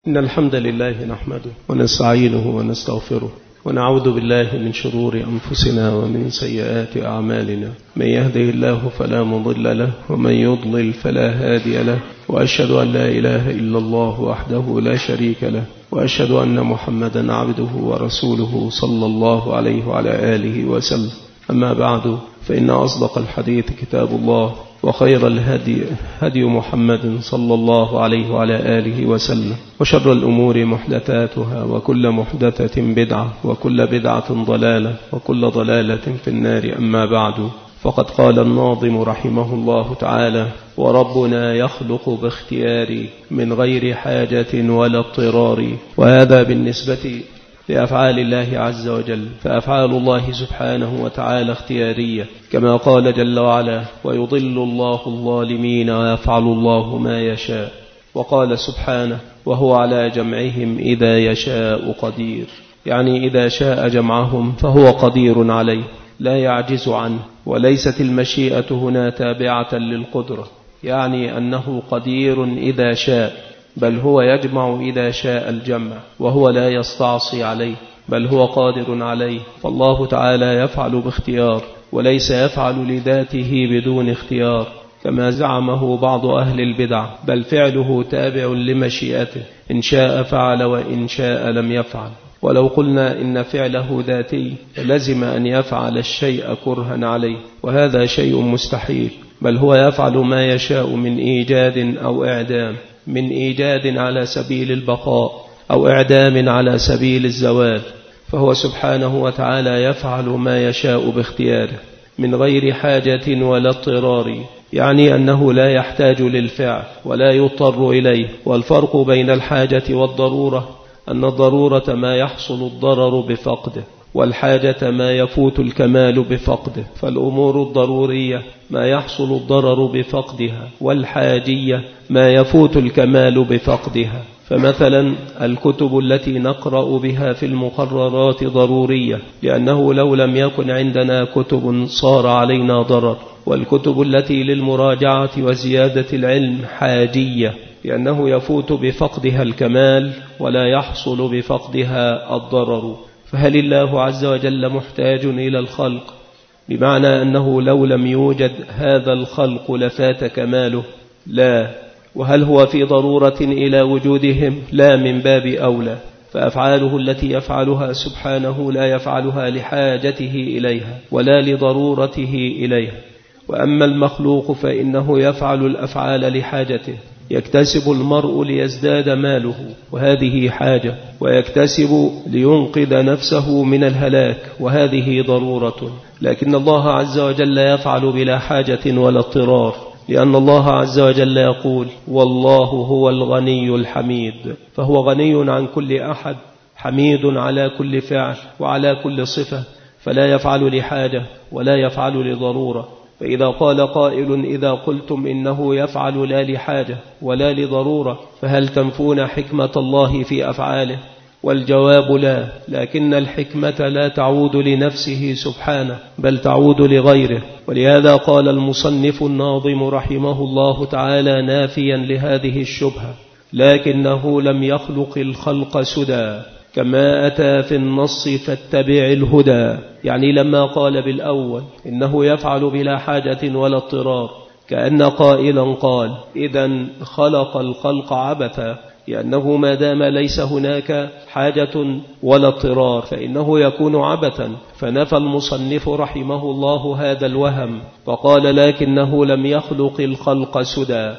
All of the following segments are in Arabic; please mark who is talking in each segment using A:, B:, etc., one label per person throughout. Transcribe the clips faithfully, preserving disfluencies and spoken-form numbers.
A: إن الحمد لله نحمده ونستعينه ونستغفره ونعوذ بالله من شرور أنفسنا ومن سيئات أعمالنا. من يهده الله فلا مضل له ومن يضلل فلا هادي له، وأشهد أن لا إله إلا الله وحده لا شريك له، وأشهد أن محمدا عبده ورسوله صلى الله عليه وعلى آله وسلم. أما بعد، فإن أصدق الحديث كتاب الله، وخير الهدي هدي محمد صلى الله عليه وعلى آله وسلم، وشر الأمور محدثاتها، وكل محدثة بدعة، وكل بدعة ضلالة، وكل ضلالة في النار. أما بعد، فقد قال الناظم رحمه الله تعالى: وربنا يخلق باختيار من غير حاجة ولا اضطرار. وهذا بالنسبة لأفعال الله عز وجل، فأفعال الله سبحانه وتعالى اختيارية، كما قال جل وعلا: ويضل الله الظالمين ويفعل الله ما يشاء. وقال سبحانه: وهو على جمعهم إذا يشاء قدير، يعني إذا شاء جمعهم فهو قدير عليه، لا يعجز عنه. وليست المشيئة هنا تابعة للقدرة، يعني أنه قدير إذا شاء، بل هو يجمع إذا شاء الجمع، وهو لا يستعصي عليه، بل هو قادر عليه. فالله تعالى يفعل باختيار، وليس يفعل لذاته بدون اختيار كما زعمه بعض أهل البدع، بل فعله تابع لمشيئته، إن شاء فعل وإن شاء لم يفعل. ولو قلنا إن فعله ذاتي لزم أن يفعل الشيء كرها عليه، وهذا شيء مستحيل، بل هو يفعل ما يشاء من إيجاد أو إعدام، من إيجاد على سبيل البقاء أو إعدام على سبيل الزوال. فهو سبحانه وتعالى يفعل ما يشاء باختياره من غير حاجة ولا اضطرار، يعني أنه لا يحتاج للفعل ولا يضطر إليه. والفرق بين الحاجة والضرورة أن الضرورة ما يحصل الضرر بفقده، والحاجة ما يفوت الكمال بفقده. فالأمور الضرورية ما يحصل الضرر بفقدها، والحاجية ما يفوت الكمال بفقدها. فمثلا الكتب التي نقرأ بها في المقررات ضرورية، لأنه لو لم يكن عندنا كتب صار علينا ضرر. والكتب التي للمراجعة وزيادة العلم حاجية، لأنه يفوت بفقدها الكمال ولا يحصل بفقدها الضرر. فهل الله عز وجل محتاج إلى الخلق؟ بمعنى أنه لو لم يوجد هذا الخلق لفات كماله؟ لا. وهل هو في ضرورة إلى وجودهم؟ لا، من باب أولى. فأفعاله التي يفعلها سبحانه لا يفعلها لحاجته إليها ولا لضرورته إليها. وأما المخلوق فإنه يفعل الأفعال لحاجته. يكتسب المرء ليزداد ماله، وهذه حاجة، ويكتسب لينقذ نفسه من الهلاك، وهذه ضرورة. لكن الله عز وجل يفعل بلا حاجة ولا اضطرار، لأن الله عز وجل يقول: والله هو الغني الحميد. فهو غني عن كل أحد، حميد على كل فعل وعلى كل صفة، فلا يفعل لحاجة ولا يفعل لضرورة. فإذا قال قائل: إذا قلتم إنه يفعل لا لحاجة ولا لضرورة، فهل تنفون حكمة الله في أفعاله؟ والجواب لا، لكن الحكمة لا تعود لنفسه سبحانه، بل تعود لغيره. ولهذا قال المصنف الناظم رحمه الله تعالى نافيا لهذه الشبهة: لكنه لم يخلق الخلق سدى، كما أتى في النص فاتبع الهدى. يعني لما قال بالأول إنه يفعل بلا حاجة ولا اضطرار، كأن قائلا قال: إذن خلق الخلق عبثا، لأنه ما دام ليس هناك حاجة ولا اضطرار فإنه يكون عبثا. فنفى المصنف رحمه الله هذا الوهم، فقال: لكنه لم يخلق الخلق سدى.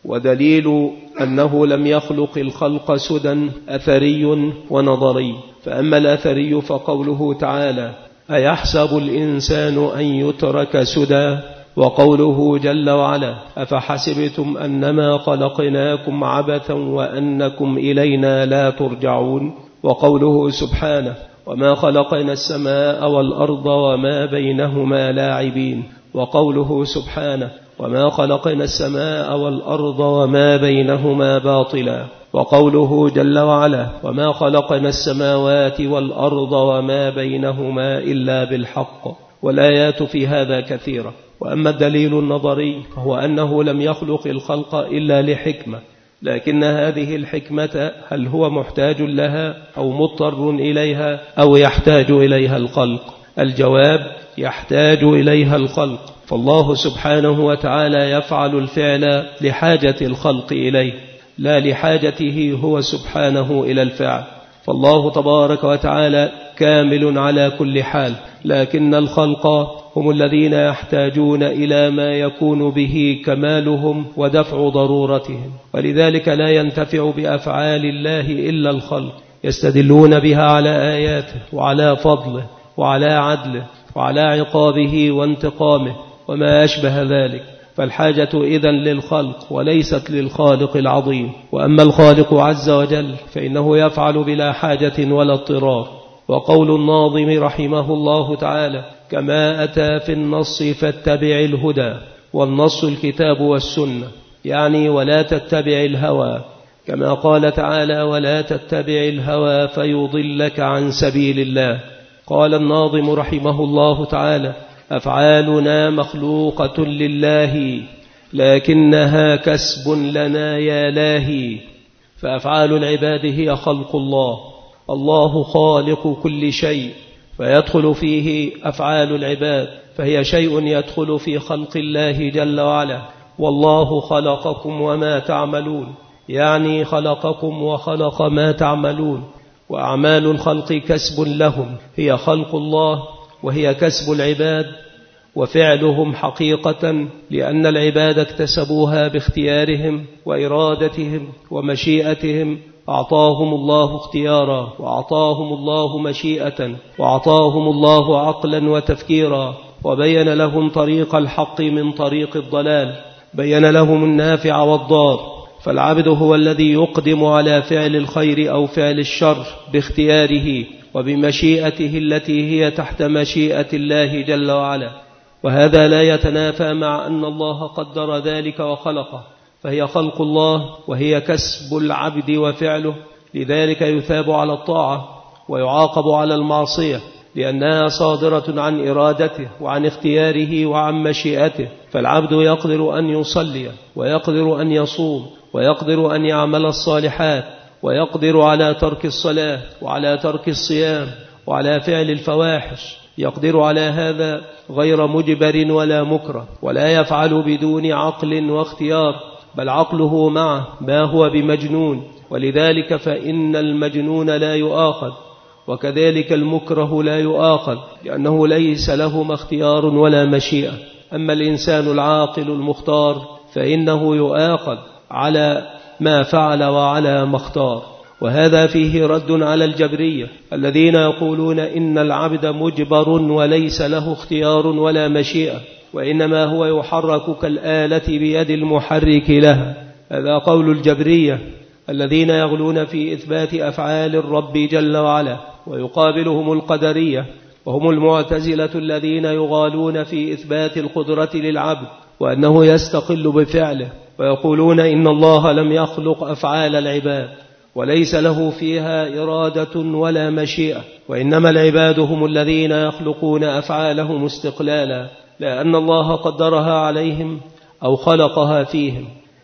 A: ودليل أنه لم يخلق الخلق سدى أثري ونظري. فأما الأثري فقوله تعالى: أيحسب الإنسان أن يترك سدى، وقوله جل وعلا: أفحسبتم أنما خلقناكم عبثا وأنكم إلينا لا ترجعون، وقوله سبحانه: وما خلقنا السماء والأرض وما بينهما لاعبين، وقوله سبحانه: وما خلقنا السماء والأرض وما بينهما باطلا، وقوله جل وعلا: وما خلقنا السماوات والأرض وما بينهما إلا بالحق. والآيات في هذا كثيرة. وأما الدليل النظري فهو أنه لم يخلق الخلق إلا لحكمة، لكن هذه الحكمة هل هو محتاج لها أو مضطر إليها أو يحتاج إليها الخلق؟ الجواب: يحتاج إليها الخلق، فالله سبحانه وتعالى يفعل الفعل لحاجة الخلق إليه لا لحاجته هو سبحانه إلى الفعل، فالله تبارك وتعالى كامل على كل حال، لكن الخلق هم الذين يحتاجون إلى ما يكون به كمالهم ودفع ضرورتهم، ولذلك لا ينتفع بأفعال الله إلا الخلق، يستدلون بها على آياته وعلى فضله وعلى عدله وعلى عقابه وانتقامه وما أشبه ذلك، فالحاجة إذن للخلق وليست للخالق العظيم. وأما الخالق عز وجل فإنه يفعل بلا حاجة ولا اضطرار. وقول الناظم رحمه الله تعالى: كما أتى في النص فاتبع الهدى، والنص الكتاب والسنة، يعني ولا تتبع الهوى، كما قال تعالى: ولا تتبع الهوى فيضلك عن سبيل الله. قال الناظم رحمه الله تعالى: أفعالنا مخلوقة لله لكنها كسب لنا يا لاهي. فأفعال العباد هي خلق الله، الله خالق كل شيء، فيدخل فيه أفعال العباد، فهي شيء يدخل في خلق الله جل وعلا. والله خلقكم وما تعملون، يعني خلقكم وخلق ما تعملون. وأعمال الخلق كسب لهم، هي خلق الله وهي كسب العباد وفعلهم حقيقة، لأن العباد اكتسبوها باختيارهم وإرادتهم ومشيئتهم. أعطاهم الله اختيارا، وأعطاهم الله مشيئة، وأعطاهم الله عقلا وتفكيرا، وبين لهم طريق الحق من طريق الضلال، بين لهم النافع والضار. فالعبد هو الذي يقدم على فعل الخير أو فعل الشر باختياره وبمشيئته التي هي تحت مشيئة الله جل وعلا، وهذا لا يتنافى مع أن الله قدر ذلك وخلقه، فهي خلق الله وهي كسب العبد وفعله، لذلك يثاب على الطاعة ويعاقب على المعصية، لأنها صادرة عن إرادته وعن اختياره وعن مشيئته. فالعبد يقدر أن يصلي ويقدر أن يصوم ويقدر أن يعمل الصالحات، ويقدر على ترك الصلاة وعلى ترك الصيام وعلى فعل الفواحش، يقدر على هذا غير مجبر ولا مكره، ولا يفعل بدون عقل واختيار، بل عقله معه ما هو بمجنون، ولذلك فإن المجنون لا يؤاخذ، وكذلك المكره لا يؤاخذ، لأنه ليس لهما اختيار ولا مشيئة. أما الإنسان العاقل المختار فإنه يؤاخذ على ما فعل وعلى ما اختار. وهذا فيه رد على الجبرية الذين يقولون إن العبد مجبر وليس له اختيار ولا مشيئة، وإنما هو يحرك كالآلة بيد المحرك لها. هذا قول الجبرية الذين يغلون في إثبات أفعال الرب جل وعلا، ويقابلهم القدرية وهم المعتزلة الذين يغالون في إثبات القدرة للعبد وأنه يستقل بفعله، ويقولون إن الله لم يخلق أفعال العباد وليس له فيها إرادة ولا مشيئة، وإنما العباد هم الذين يخلقون أفعالهم استقلالا، لأن الله قدرها عليهم أو خلقها فيهم.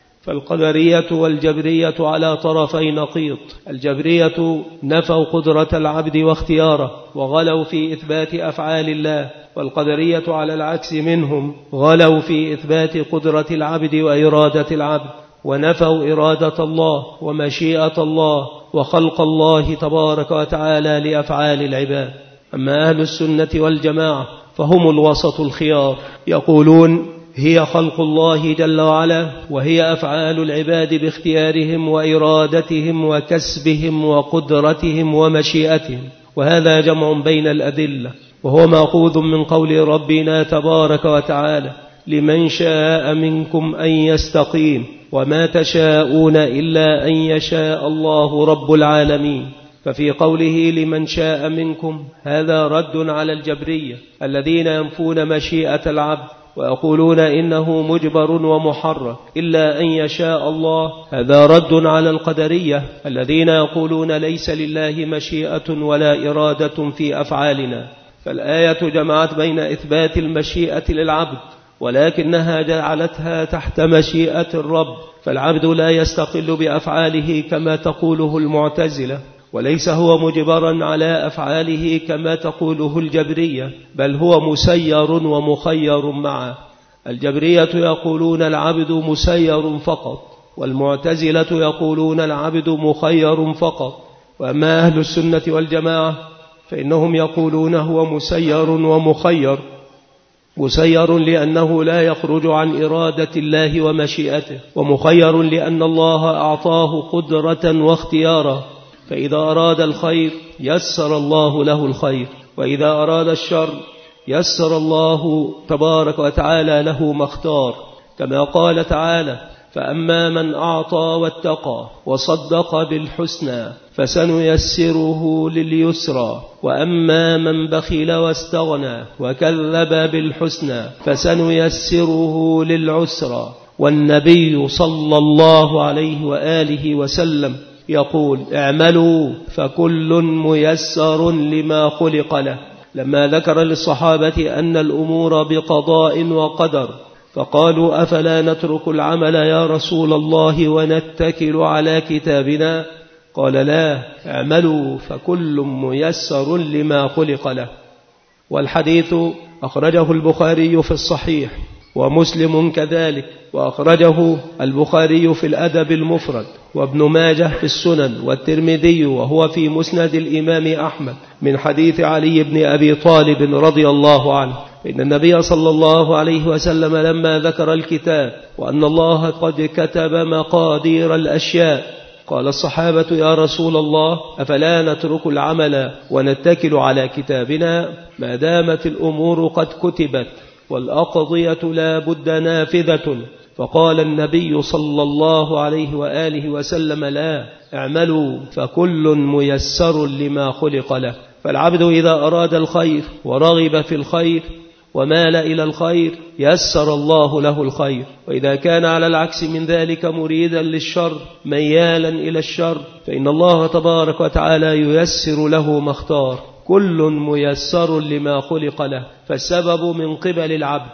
A: فالقدرية والجبرية على طرفي نقيض. الجبرية نفوا قدرة العبد واختياره وغلوا في إثبات أفعال الله، والقدرية على العكس منهم غلوا في إثبات قدرة العبد وإرادة العبد، ونفوا إرادة الله ومشيئة الله وخلق الله تبارك وتعالى لأفعال العباد. أما أهل السنة والجماعة فهم الوسط الخيار، يقولون هي خلق الله جل وعلا، وهي أفعال العباد باختيارهم وإرادتهم وكسبهم وقدرتهم ومشيئتهم. وهذا جمع بين الأدلة، وهو مأخوذ من قول ربنا تبارك وتعالى: لمن شاء منكم أن يستقيم وما تشاءون إلا أن يشاء الله رب العالمين. ففي قوله لمن شاء منكم هذا رد على الجبرية الذين ينفون مشيئة العبد ويقولون إنه مجبر ومحرك إلا أن يشاء الله. هذا رد على القدرية الذين يقولون ليس لله مشيئة ولا إرادة في أفعالنا. فالآية جمعت بين إثبات المشيئة للعبد ولكنها جعلتها تحت مشيئة الرب، فالعبد لا يستقل بأفعاله كما تقوله المعتزلة، وليس هو مجبرا على أفعاله كما تقوله الجبرية، بل هو مسير ومخير معه. الجبرية يقولون العبد مسير فقط، والمعتزلة يقولون العبد مخير فقط. وأما أهل السنة والجماعة فإنهم يقولون هو مسير ومخير. مسير لأنه لا يخرج عن إرادة الله ومشيئته، ومخير لأن الله أعطاه قدرة واختيارا، فإذا أراد الخير يسر الله له الخير، وإذا أراد الشر يسر الله تبارك وتعالى له ما اختار، كما قال تعالى: فأما من أعطى واتقى وصدق بالحسنى فسنيسره لليسرى، وأما من بخل واستغنى وكذب بالحسنى فسنيسره للعسرى. والنبي صلى الله عليه وآله وسلم يقول: اعملوا فكل ميسر لما خلق له، لما ذكر للصحابة أن الأمور بقضاء وقدر، فقالوا: أفلا نترك العمل يا رسول الله ونتكل على كتابنا؟ قال: لا، اعملوا فكل ميسر لما خلق له. والحديث أخرجه البخاري في الصحيح، ومسلم كذلك، وأخرجه البخاري في الأدب المفرد، وابن ماجه في السنن، والترمذي وهو في مسند الإمام أحمد من حديث علي بن أبي طالب رضي الله عنه إن النبي صلى الله عليه وسلم لما ذكر الكتاب وأن الله قد كتب مقادير الأشياء قال الصحابة: يا رسول الله، أفلا نترك العمل ونتكل على كتابنا ما دامت الأمور قد كتبت والأقضية لا بد نافذة؟ فقال النبي صلى الله عليه وآله وسلم: لا، اعملوا فكل ميسر لما خلق له. فالعبد إذا أراد الخير ورغب في الخير ومال إلى الخير يسر الله له الخير، وإذا كان على العكس من ذلك مريدا للشر ميالا إلى الشر فإن الله تبارك وتعالى ييسر له ما اختار. كل ميسر لما خلق له، فالسبب من قبل العبد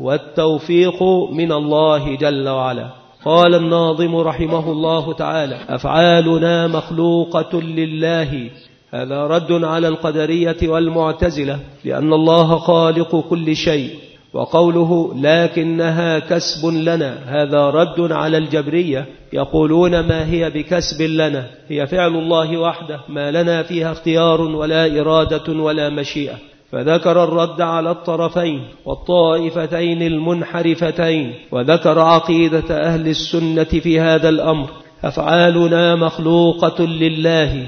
A: والتوفيق من الله جل وعلا. قال الناظم رحمه الله تعالى: أفعالنا مخلوقة لله. هذا رد على القدرية والمعتزلة، لأن الله خالق كل شيء. وقوله لكنها كسب لنا، هذا رد على الجبرية، يقولون ما هي بكسب لنا، هي فعل الله وحده، ما لنا فيها اختيار ولا إرادة ولا مشيئة. فذكر الرد على الطرفين والطائفتين المنحرفتين، وذكر عقيدة أهل السنة في هذا الأمر: أفعالنا مخلوقة لله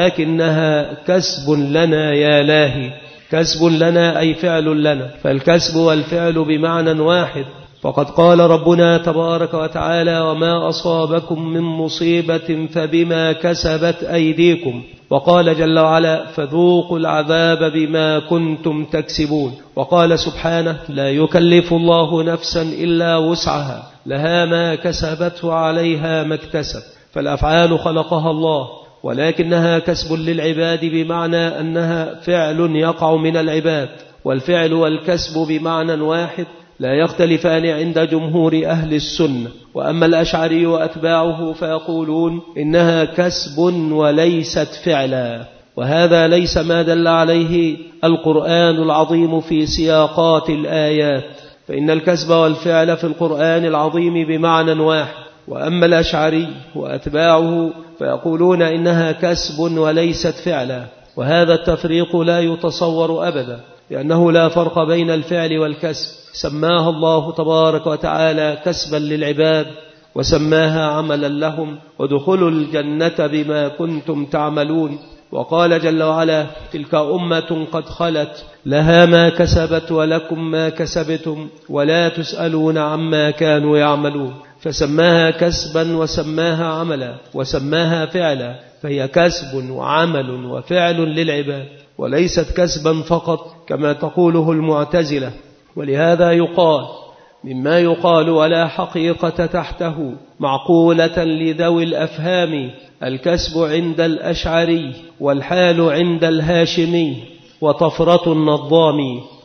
A: لكنها كسب لنا يا لاهي. كسب لنا أي فعل لنا، فالكسب والفعل بمعنى واحد. فقد قال ربنا تبارك وتعالى: وما أصابكم من مصيبة فبما كسبت أيديكم. وقال جل وعلا: فذوقوا العذاب بما كنتم تكسبون. وقال سبحانه: لا يكلف الله نفسا إلا وسعها، لها ما كسبت وعليها ما اكتسب. فالأفعال خلقها الله، ولكنها كسب للعباد بمعنى أنها فعل يقع من العباد، والفعل والكسب بمعنى واحد لا يختلفان عند جمهور أهل السنة. وأما الأشعري وأتباعه فيقولون إنها كسب وليست فعلا، وهذا ليس ما دل عليه القرآن العظيم في سياقات الآيات، فإن الكسب والفعل في القرآن العظيم بمعنى واحد. وأما الأشعري وأتباعه فيقولون إنها كسب وليست فعلا، وهذا التفريق لا يتصور أبدا، لأنه لا فرق بين الفعل والكسب. سماها الله تبارك وتعالى كسبا للعباد، وسماها عملا لهم، ودخلوا الجنة بما كنتم تعملون. وقال جل وعلا: تلك أمة قد خلت لها ما كسبت ولكم ما كسبتم ولا تسألون عما كانوا يعملون. فسماها كسبا وسماها عملا وسماها فعلا، فهي كسب وعمل وفعل للعباد، وليست كسبا فقط كما تقوله المعتزلة. ولهذا يقال مما يقال ولا حقيقة تحته معقولة لذوي الأفهام: الكسب عند الأشعري والحال عند الهاشمي وطفرة النظام.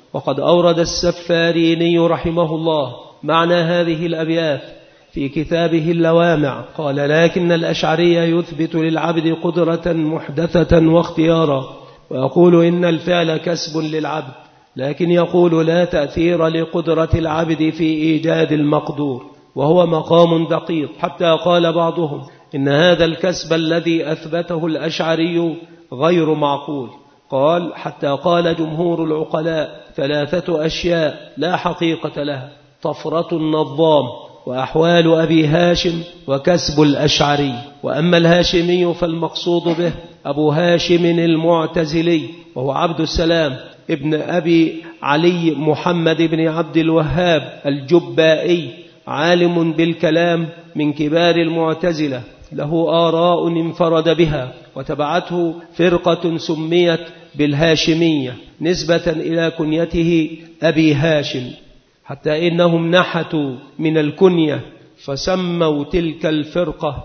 A: وقد أورد السفاريني رحمه الله معنى هذه الأبيات في كتابه اللوامع. قال: لكن الأشعري يثبت للعبد قدرة محدثة واختيارا، ويقول إن الفعل كسب للعبد، لكن يقول لا تأثير لقدرة العبد في إيجاد المقدور، وهو مقام دقيق، حتى قال بعضهم إن هذا الكسب الذي أثبته الأشعري غير معقول. قال: حتى قال جمهور العقلاء ثلاثة أشياء لا حقيقة لها: طفرة النظام، وأحوال أبي هاشم، وكسب الأشعري. وأما الهاشمي فالمقصود به أبو هاشم المعتزلي، وهو عبد السلام ابن أبي علي محمد بن عبد الوهاب الجبائي، عالم بالكلام من كبار المعتزلة، له آراء انفرد بها، وتبعته فرقة سميت بالهاشمية نسبة إلى كنيته أبي هاشم، حتى إنهم نحتوا من الكنية فسموا تلك الفرقة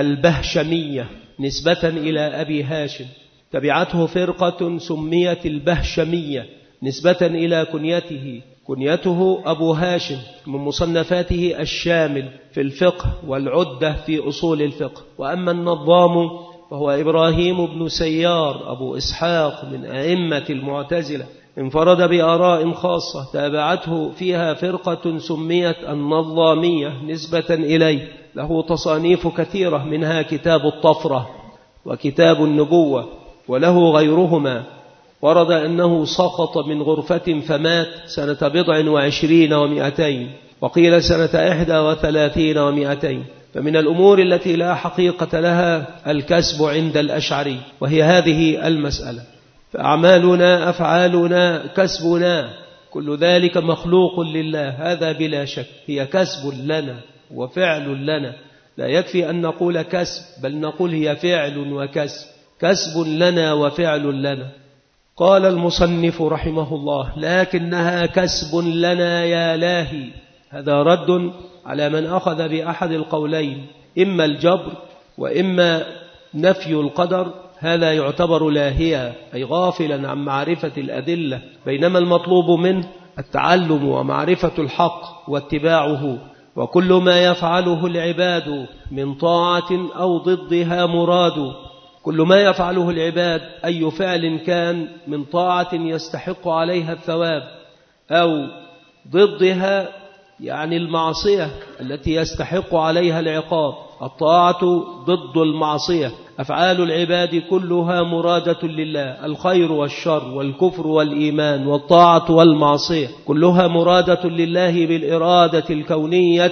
A: البهشمية نسبة إلى أبي هاشم. تبعته فرقة سميت البهشمية نسبة إلى كنيته، كنيته أبو هاشم، من مصنفاته الشامل في الفقه والعدة في أصول الفقه. وأما النظام فهو إبراهيم بن سيار أبو إسحاق من أئمة المعتزلة، انفرد بآراء خاصة تابعته فيها فرقة سميت النظامية نسبة إليه، له تصانيف كثيرة، منها كتاب الطفرة وكتاب النبوة، وله غيرهما. ورد أنه سقط من غرفة فمات سنة بضع وعشرين ومئتين، وقيل سنة إحدى وثلاثين ومئتين. فمن الأمور التي لا حقيقة لها الكسب عند الأشعري، وهي هذه المسألة. فأعمالنا، أفعالنا، كسبنا، كل ذلك مخلوق لله، هذا بلا شك، هي كسب لنا وفعل لنا. لا يكفي أن نقول كسب، بل نقول هي فعل وكسب، كسب لنا وفعل لنا. قال المصنف رحمه الله: لكنها كسب لنا يا لاهي. هذا رد على من أخذ بأحد القولين، إما الجبر وإما نفي القدر، هذا يعتبر لاهيا، أي غافلا عن معرفة الأدلة، بينما المطلوب منه التعلم ومعرفة الحق واتباعه. وكل ما يفعله العباد من طاعة أو ضدها مراد، كل ما يفعله العباد أي فعل كان من طاعة يستحق عليها الثواب، أو ضدها يعني المعصية التي يستحق عليها العقاب. الطاعة ضد المعصية. أفعال العباد كلها مرادة لله، الخير والشر والكفر والإيمان والطاعة والمعصية كلها مرادة لله بالإرادة الكونية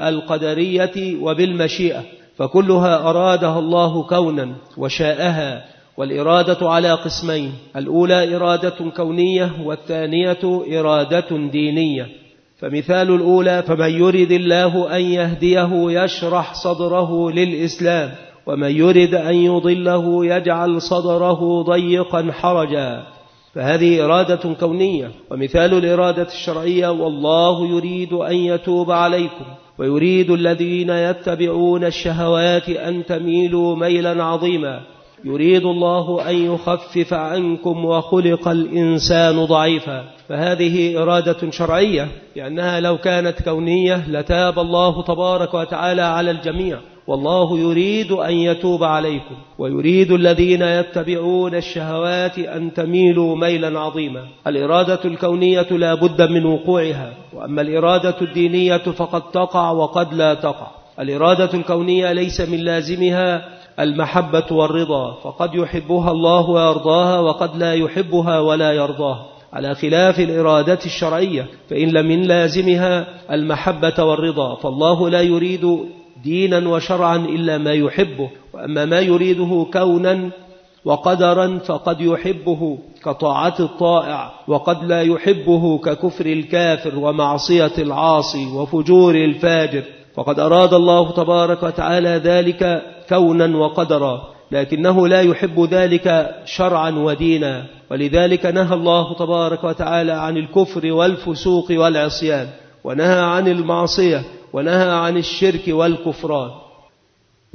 A: القدرية وبالمشيئة، فكلها أرادها الله كونا وشاءها. والإرادة على قسمين: الأولى إرادة كونية، والثانية إرادة دينية. فمثال الأولى: فمن يرد الله أن يهديه يشرح صدره للإسلام، ومن يرد أن يضله يجعل صدره ضيقا حرجا. فهذه إرادة كونية. ومثال الإرادة الشرعية: والله يريد أن يتوب عليكم، ويريد الذين يتبعون الشهوات أن تميلوا ميلا عظيما، يريد الله أن يخفف عنكم وخلق الإنسان ضعيفا. فهذه إرادة شرعية، لأنها لو كانت كونية لتاب الله تبارك وتعالى على الجميع. والله يريد أن يتوب عليكم، ويريد الذين يتبعون الشهوات أن تميلوا ميلا عظيما. الإرادة الكونية لا بد من وقوعها، وأما الإرادة الدينية فقد تقع وقد لا تقع. الإرادة الكونية ليس من لازمها المحبة والرضا، فقد يحبها الله ويرضاها، وقد لا يحبها ولا يرضاها، على خلاف الإرادة الشرعية، فإن لم من لازمها المحبة والرضا، فالله لا يريد دينا وشرعا إلا ما يحبه. وأما ما يريده كونا وقدرا فقد يحبه كطاعة الطائع، وقد لا يحبه ككفر الكافر ومعصية العاصي وفجور الفاجر. فقد أراد الله تبارك وتعالى ذلك كونا وقدرا، لكنه لا يحب ذلك شرعا ودينا. ولذلك نهى الله تبارك وتعالى عن الكفر والفسوق والعصيان، ونهى عن المعصية، ونهى عن الشرك والكفران.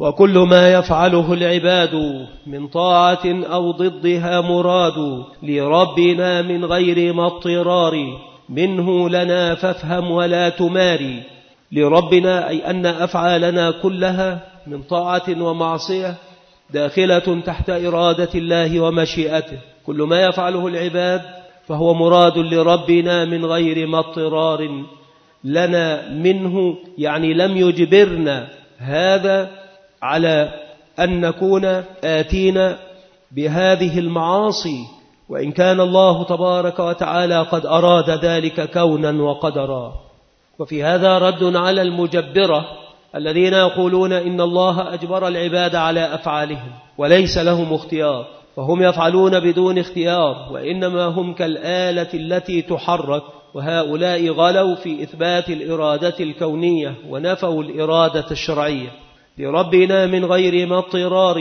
A: وكل ما يفعله العباد من طاعة أو ضدها مراد لربنا من غير ما اضطرار منه لنا فافهم ولا تماري. لربنا أي أن أفعالنا كلها من طاعة ومعصية داخلة تحت إرادة الله ومشيئته. كل ما يفعله العباد فهو مراد لربنا من غير ما اضطرار لنا منه، يعني لم يجبرنا هذا على أن نكون آتينا بهذه المعاصي، وإن كان الله تبارك وتعالى قد أراد ذلك كونا وقدرا. وفي هذا رد على المجبرة الذين يقولون إن الله أجبر العباد على أفعالهم وليس لهم اختيار، فهم يفعلون بدون اختيار وإنما هم كالآلة التي تحرك. وهؤلاء غلوا في إثبات الإرادة الكونية ونفوا الإرادة الشرعية. لربنا من غير ما اضطرار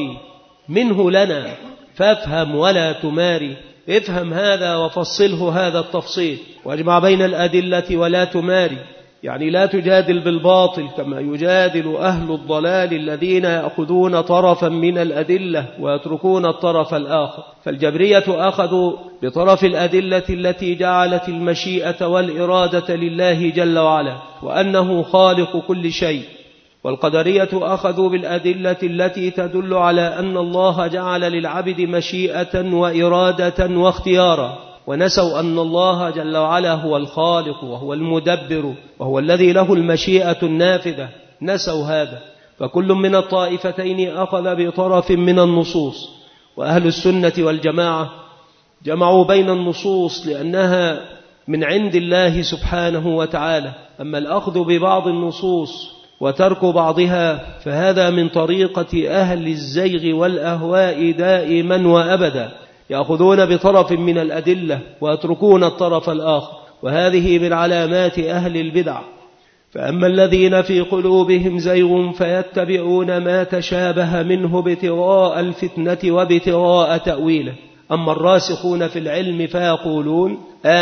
A: منه لنا فافهم ولا تماري. افهم هذا وفصله هذا التفصيل، واجمع بين الأدلة ولا تماري، يعني لا تجادل بالباطل كما يجادل أهل الضلال الذين يأخذون طرفا من الأدلة ويتركون الطرف الآخر. فالجبرية أخذوا بطرف الأدلة التي جعلت المشيئة والإرادة لله جل وعلا وأنه خالق كل شيء، والقدرية أخذوا بالأدلة التي تدل على أن الله جعل للعبد مشيئة وإرادة واختيارا، ونسوا أن الله جل وعلا هو الخالق وهو المدبر وهو الذي له المشيئة النافذة. نسوا هذا. فكل من الطائفتين أخذ بطرف من النصوص، وأهل السنة والجماعة جمعوا بين النصوص لأنها من عند الله سبحانه وتعالى. أما الأخذ ببعض النصوص وترك بعضها فهذا من طريقة أهل الزيغ والأهواء دائما وأبدا، يأخذون بطرف من الأدلة ويتركون الطرف الآخر، وهذه من علامات أهل البدع. فأما الذين في قلوبهم زيغ فيتبعون ما تشابه منه ابتغاء الفتنة وابتغاء تأويله. أما الراسخون في العلم فيقولون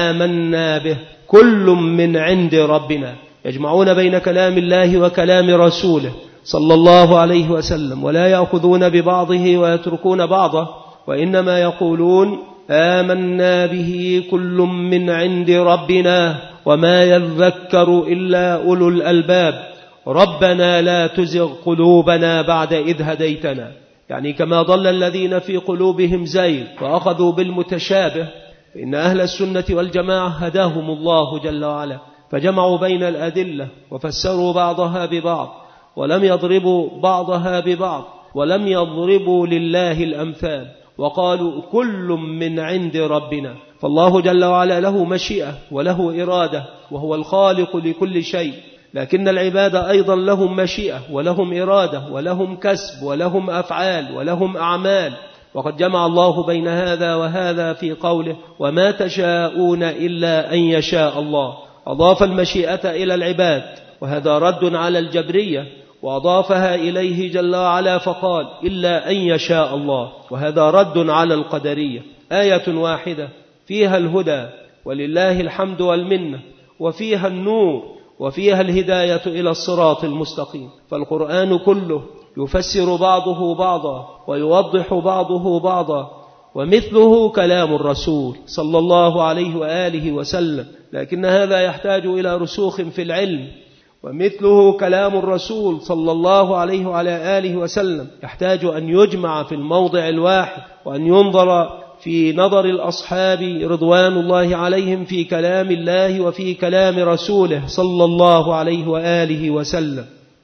A: آمنا به كل من عند ربنا، يجمعون بين كلام الله وكلام رسوله صلى الله عليه وسلم، ولا يأخذون ببعضه ويتركون بعضه، وإنما يقولون آمنا به كل من عند ربنا وما يذكر إلا أولو الألباب ربنا لا تزغ قلوبنا بعد إذ هديتنا. يعني كما ضل الذين في قلوبهم زيغ وأخذوا بالمتشابه، إن أهل السنة والجماعة هداهم الله جل وعلا، فجمعوا بين الأدلة وفسروا بعضها ببعض، ولم يضربوا بعضها ببعض، ولم يضربوا لله الأمثال، وقالوا كل من عند ربنا. فالله جل وعلا له مشيئة وله إرادة وهو الخالق لكل شيء، لكن العباد أيضا لهم مشيئة ولهم إرادة ولهم كسب ولهم أفعال ولهم أعمال، وقد جمع الله بين هذا وهذا في قوله وما تشاءون إلا أن يشاء الله. أضاف المشيئة إلى العباد، وهذا رد على الجبرية، وأضافها إليه جل وعلا فقال إلا أن يشاء الله، وهذا رد على القدرية. آية واحدة فيها الهدى ولله الحمد والمنة، وفيها النور، وفيها الهداية إلى الصراط المستقيم. فالقرآن كله يفسر بعضه بعضا ويوضح بعضه بعضا، ومثله كلام الرسول صلى الله عليه وآله وسلم، لكن هذا يحتاج إلى رسوخ في العلم. ومثله كلام الرسول صلى الله عليه وعلى آله وسلم يحتاج أن يجمع في الموضع الواحد، وأن ينظر في نظر الأصحاب رضوان الله عليهم في كلام الله وفي كلام رسوله صلى الله عليه وآله وسلم.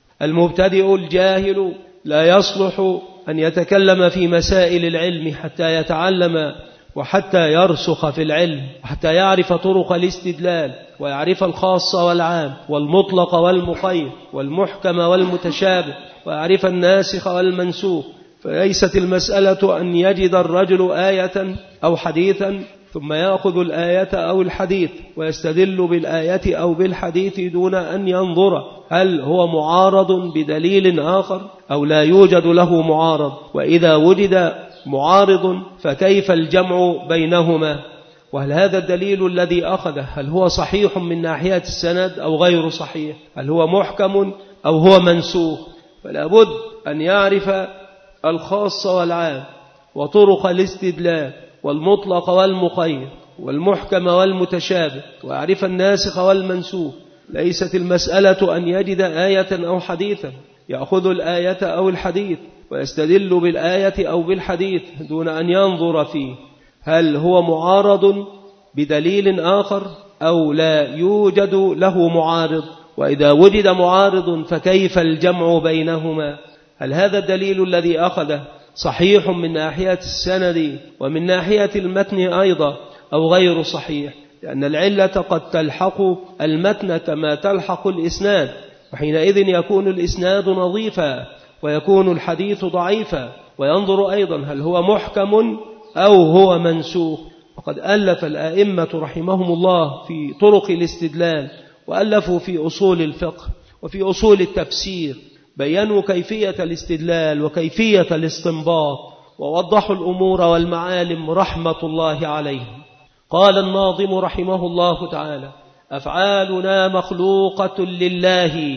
A: المبتدئ الجاهل لا يصلح أن يتكلم في مسائل العلم حتى يتعلم وحتى يرسخ في العلم، وحتى يعرف طرق الاستدلال، ويعرف الخاص والعام والمطلق والمقيد والمحكم والمتشابه، ويعرف الناسخ والمنسوخ. فليست المسألة أن يجد الرجل آية أو حديثا ثم يأخذ الآية أو الحديث ويستدل بالآية أو بالحديث دون أن ينظر هل هو معارض بدليل آخر أو لا يوجد له معارض، وإذا وجد معارض فكيف الجمع بينهما، وهل هذا الدليل الذي أخذه هل هو صحيح من ناحية السند أو غير صحيح، هل هو محكم أو هو منسوخ. فلا بد أن يعرف الخاص والعام وطرق الاستدلال والمطلق والمقيد والمحكم والمتشابه، ويعرف الناسخ والمنسوخ. ليست المسألة أن يجد آية أو حديثا، يأخذ الآية أو الحديث ويستدل بالآية أو بالحديث دون أن ينظر فيه هل هو معارض بدليل آخر أو لا يوجد له معارض، وإذا وجد معارض فكيف الجمع بينهما؟ هل هذا الدليل الذي أخذه صحيح من ناحية السند ومن ناحية المتن أيضا أو غير صحيح؟ لأن العلة قد تلحق المتن كما تلحق الإسناد، وحينئذ يكون الإسناد نظيفا ويكون الحديث ضعيفا. وينظر أيضا هل هو محكم أو هو منسوخ. وقد ألف الآئمة رحمهم الله في طرق الاستدلال، وألفوا في أصول الفقه وفي أصول التفسير، بيّنوا كيفية الاستدلال وكيفية الاستنباط، ووضحوا الأمور والمعالم رحمة الله عليهم. قال الناظم رحمه الله تعالى: أفعالنا مخلوقة لله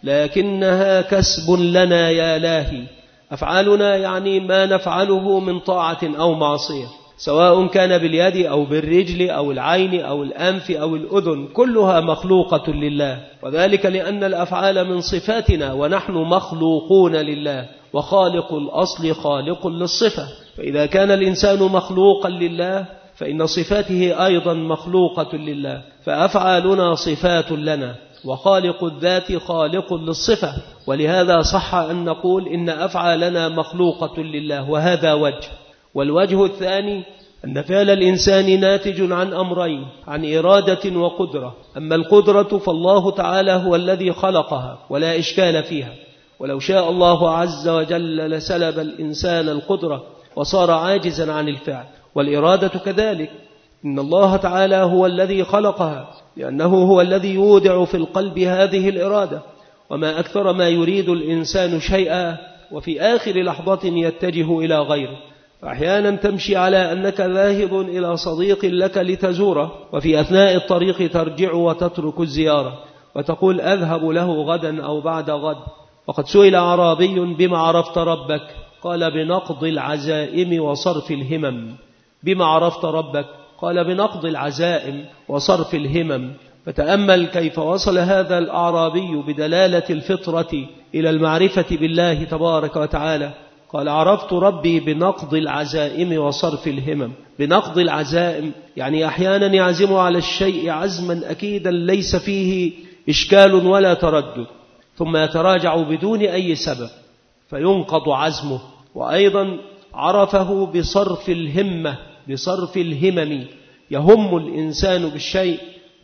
A: لكنها كسب لنا يا لاهي. أفعالنا يعني ما نفعله من طاعة أو معصية، سواء كان باليد أو بالرجل أو العين أو الأنف أو الأذن، كلها مخلوقة لله، وذلك لأن الأفعال من صفاتنا ونحن مخلوقون لله، وخالق الأصل خالق للصفة. فإذا كان الإنسان مخلوقا لله فإن صفاته أيضا مخلوقة لله، فأفعالنا صفات لنا، وخالق الذات خالق للصفة. ولهذا صح أن نقول إن أفعالنا مخلوقة لله، وهذا وجه. والوجه الثاني أن فعل الإنسان ناتج عن أمرين، عن إرادة وقدرة. أما القدرة فالله تعالى هو الذي خلقها ولا إشكال فيها، ولو شاء الله عز وجل لسلب الإنسان القدرة وصار عاجزا عن الفعل. والإرادة كذلك، إن الله تعالى هو الذي خلقها، لأنه هو الذي يودع في القلب هذه الإرادة. وما أكثر ما يريد الإنسان شيئا وفي آخر لحظة يتجه إلى غيره. فأحيانا تمشي على أنك ذاهب إلى صديق لك لتزوره، وفي أثناء الطريق ترجع وتترك الزيارة وتقول أذهب له غدا أو بعد غد. وقد سئل أعرابي: بما عرفت ربك؟ قال: بنقض العزائم وصرف الهمم. بما عرفت ربك؟ قال: بنقض العزائم وصرف الهمم. فتأمل كيف وصل هذا الأعرابي بدلالة الفطرة إلى المعرفة بالله تبارك وتعالى. قال: عرفت ربي بنقض العزائم وصرف الهمم. بنقض العزائم يعني أحيانا يعزم على الشيء عزما أكيدا ليس فيه إشكال ولا تردد، ثم يتراجع بدون أي سبب فينقض عزمه. وأيضا عرفه بصرف الهمة، بصرف الهمم، يهم الإنسان بالشيء